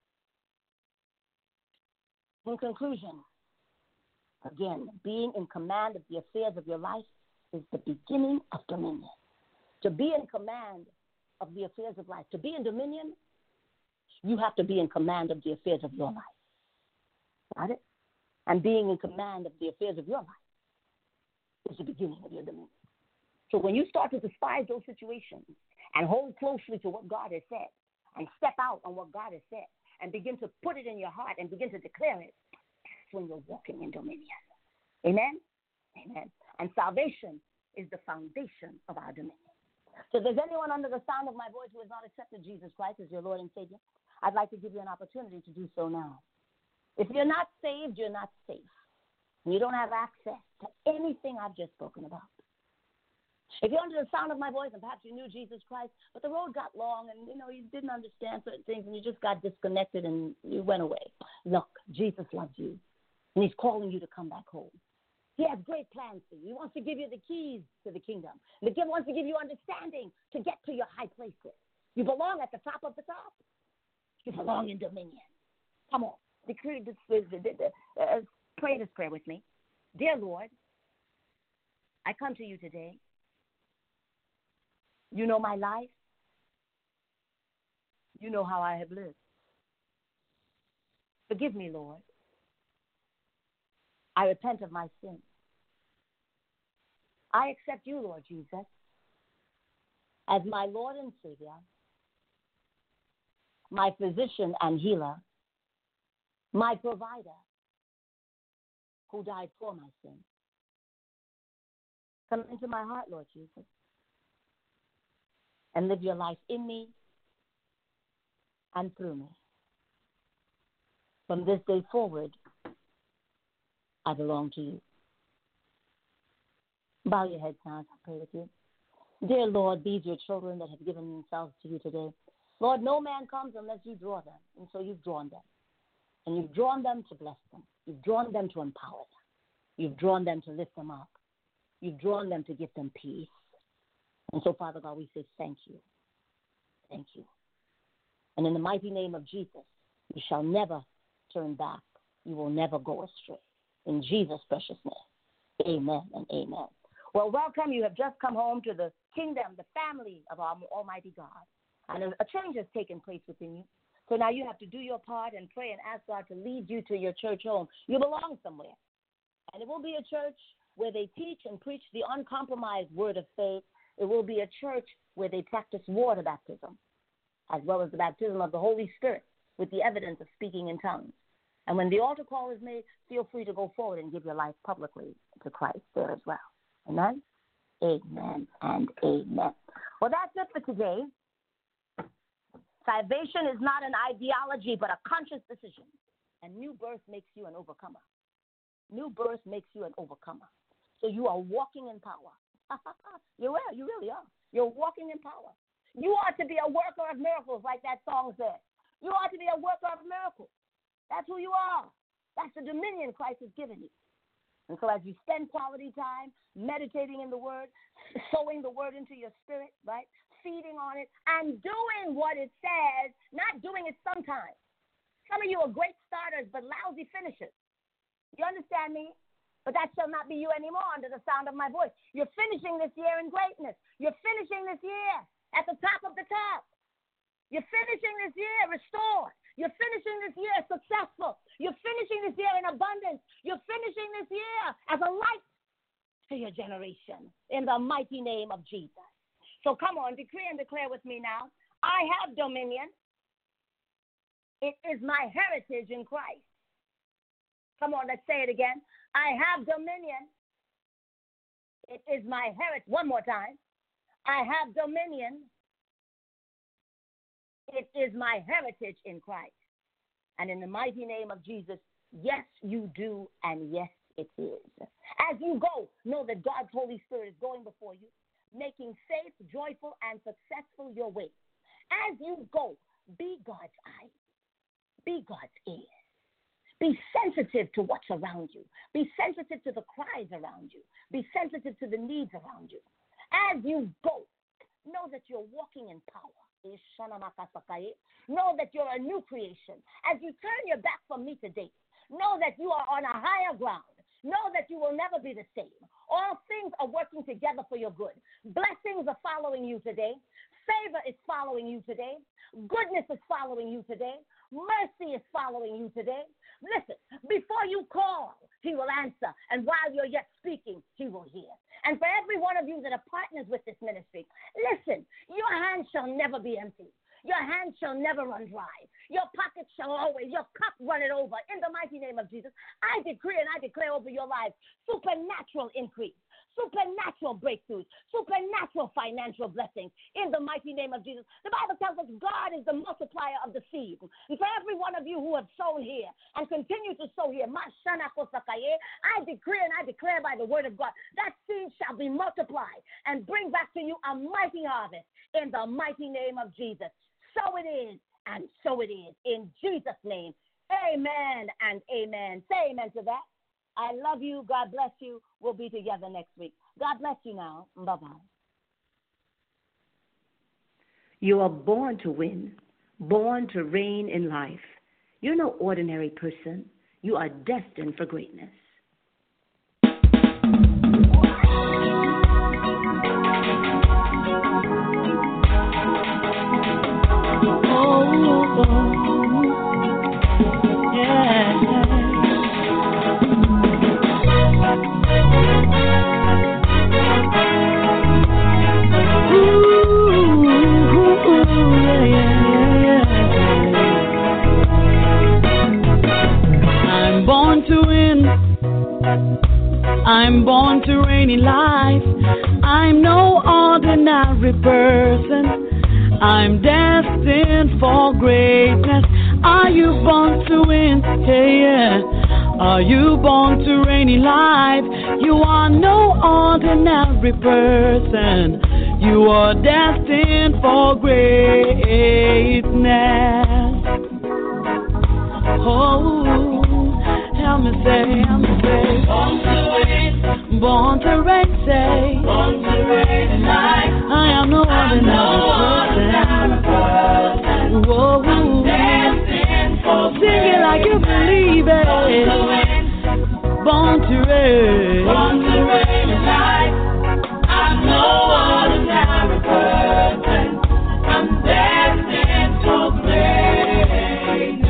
In conclusion, again, being in command of the affairs of your life is the beginning of dominion. To be in command of the affairs of life, to be in dominion, you have to be in command of the affairs of your life. Got it? And being in command of the affairs of your life is the beginning of your dominion. So when you start to despise those situations and hold closely to what God has said and step out on what God has said and begin to put it in your heart and begin to declare it, that's when you're walking in dominion. Amen? Amen. And salvation is the foundation of our dominion. So if there's anyone under the sound of my voice who has not accepted Jesus Christ as your Lord and Savior, I'd like to give you an opportunity to do so now. If you're not saved, you're not safe. You don't have access to anything I've just spoken about. If you're under the sound of my voice and perhaps you knew Jesus Christ, but the road got long and, you know, you didn't understand certain things and you just got disconnected and you went away. Look, Jesus loves you, and he's calling you to come back home. He has great plans for you. He wants to give you the keys to the kingdom. He wants to give you understanding to get to your high places. You belong at the top of the top. You belong in dominion. Come on. Decree this, uh, pray this prayer with me. Dear Lord, I come to you today. You know my life. You know how I have lived. Forgive me, Lord. I repent of my sins. I accept you, Lord Jesus, as my Lord and Savior, my physician and healer, my provider, who died for my sins. Come into my heart, Lord Jesus, and live your life in me and through me. From this day forward, I belong to you. Bow your heads now as I pray with you. Dear Lord, these are your children that have given themselves to you today. Lord, no man comes unless you draw them, and so you've drawn them. And you've drawn them to bless them. You've drawn them to empower them. You've drawn them to lift them up. You've drawn them to give them peace. And so, Father God, we say thank you. Thank you. And in the mighty name of Jesus, you shall never turn back. You will never go astray. In Jesus' precious name, amen and amen. Well, welcome. You have just come home to the kingdom, the family of our Almighty God. And a, a change has taken place within you. So now you have to do your part and pray and ask God to lead you to your church home. You belong somewhere. And it will be a church where they teach and preach the uncompromised word of faith. It will be a church where they practice water baptism, as well as the baptism of the Holy Spirit with the evidence of speaking in tongues. And when the altar call is made, feel free to go forward and give your life publicly to Christ there as well. Amen? Amen and amen. Well, that's it for today. Salvation is not an ideology, but a conscious decision. And new birth makes you an overcomer. New birth makes you an overcomer. So you are walking in power. You are. You really are. You're walking in power. You are to be a worker of miracles, like that song said. You are to be a worker of miracles. That's who you are. That's the dominion Christ has given you. And so as you spend quality time meditating in the word, sowing the word into your spirit, right, feeding on it, and doing what it says, not doing it sometimes. Some of you are great starters, but lousy finishers. You understand me? But that shall not be you anymore under the sound of my voice. You're finishing this year in greatness. You're finishing this year at the top of the top. You're finishing this year restored. You're finishing this year successful. You're finishing this year in abundance. You're finishing this year as a light to your generation in the mighty name of Jesus. So come on, decree and declare with me now. I have dominion. It is my heritage in Christ. Come on, let's say it again. I have dominion. It is my heritage. One more time. I have dominion. It is my heritage in Christ. And in the mighty name of Jesus, yes, you do, and yes, it is. As you go, know that God's Holy Spirit is going before you, making safe, joyful, and successful your way. As you go, be God's eye. Be God's ear. Be sensitive to what's around you. Be sensitive to the cries around you. Be sensitive to the needs around you. As you go, know that you're walking in power. Know that you're a new creation. As you turn your back from me today, know that you are on a higher ground. Know that you will never be the same. All things are working together for your good. Blessings are following you today. Favor is following you today. Goodness is following you today. Mercy is following you today. Listen, before you call, he will answer. And while you're yet speaking, he will hear. And for every one of you that are partners with this ministry, listen, your hands shall never be empty. Your hands shall never run dry. Your pockets shall always, your cup run it over. In the mighty name of Jesus, I decree and I declare over your lives supernatural increase, supernatural breakthroughs, supernatural financial blessings in the mighty name of Jesus. The Bible tells us God is the multiplier of the seed. And for every one of you who have sown here and continue to sow here, I decree and I declare by the word of God, that seed shall be multiplied and bring back to you a mighty harvest in the mighty name of Jesus. So it is, and so it is. In Jesus' name, amen and amen. Say amen to that. I love you. God bless you. We'll be together next week. God bless you now. Bye-bye. You are born to win, born to reign in life. You're no ordinary person. You are destined for greatness. Oh, yeah. I'm born to reign in life. I'm no ordinary person. I'm destined for greatness. Are you born to win? Hey, yeah. Are you born to reign in life? You are no ordinary person. You are destined for greatness. Oh, help me say, help me say, born to win, born to reign, say, born to reign in life. I am no ordinary person. Whoa, I'm destined for sing it like you believe it. Born to win, born to reign, born to reign in life. I'm no ordinary person. I'm destined for greatness.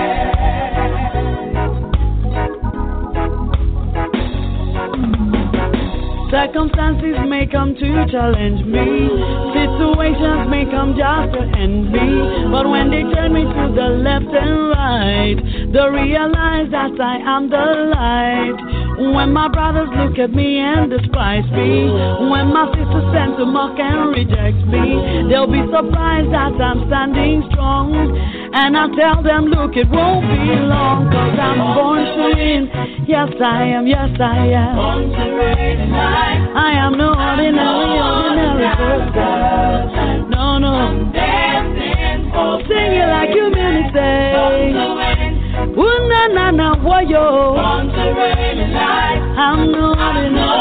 Circumstances may come to challenge me. Situations may come just to end me. But when they turn me to the left and right, they realize that I am the light. When my brothers look at me and despise me, when my sisters tend to mock and reject me, they'll be surprised that I'm standing strong. And I tell them, look, it won't be long, cause I'm born to win. Yes, I am, yes, I am. Born to reign in life. I am no ordinary, ordinary person. No, no. I'm destined for sing it like you mean it, say. Born to win. Ooh, na, na, na, whoa, yo. Born to reign in life. I'm no ordinary.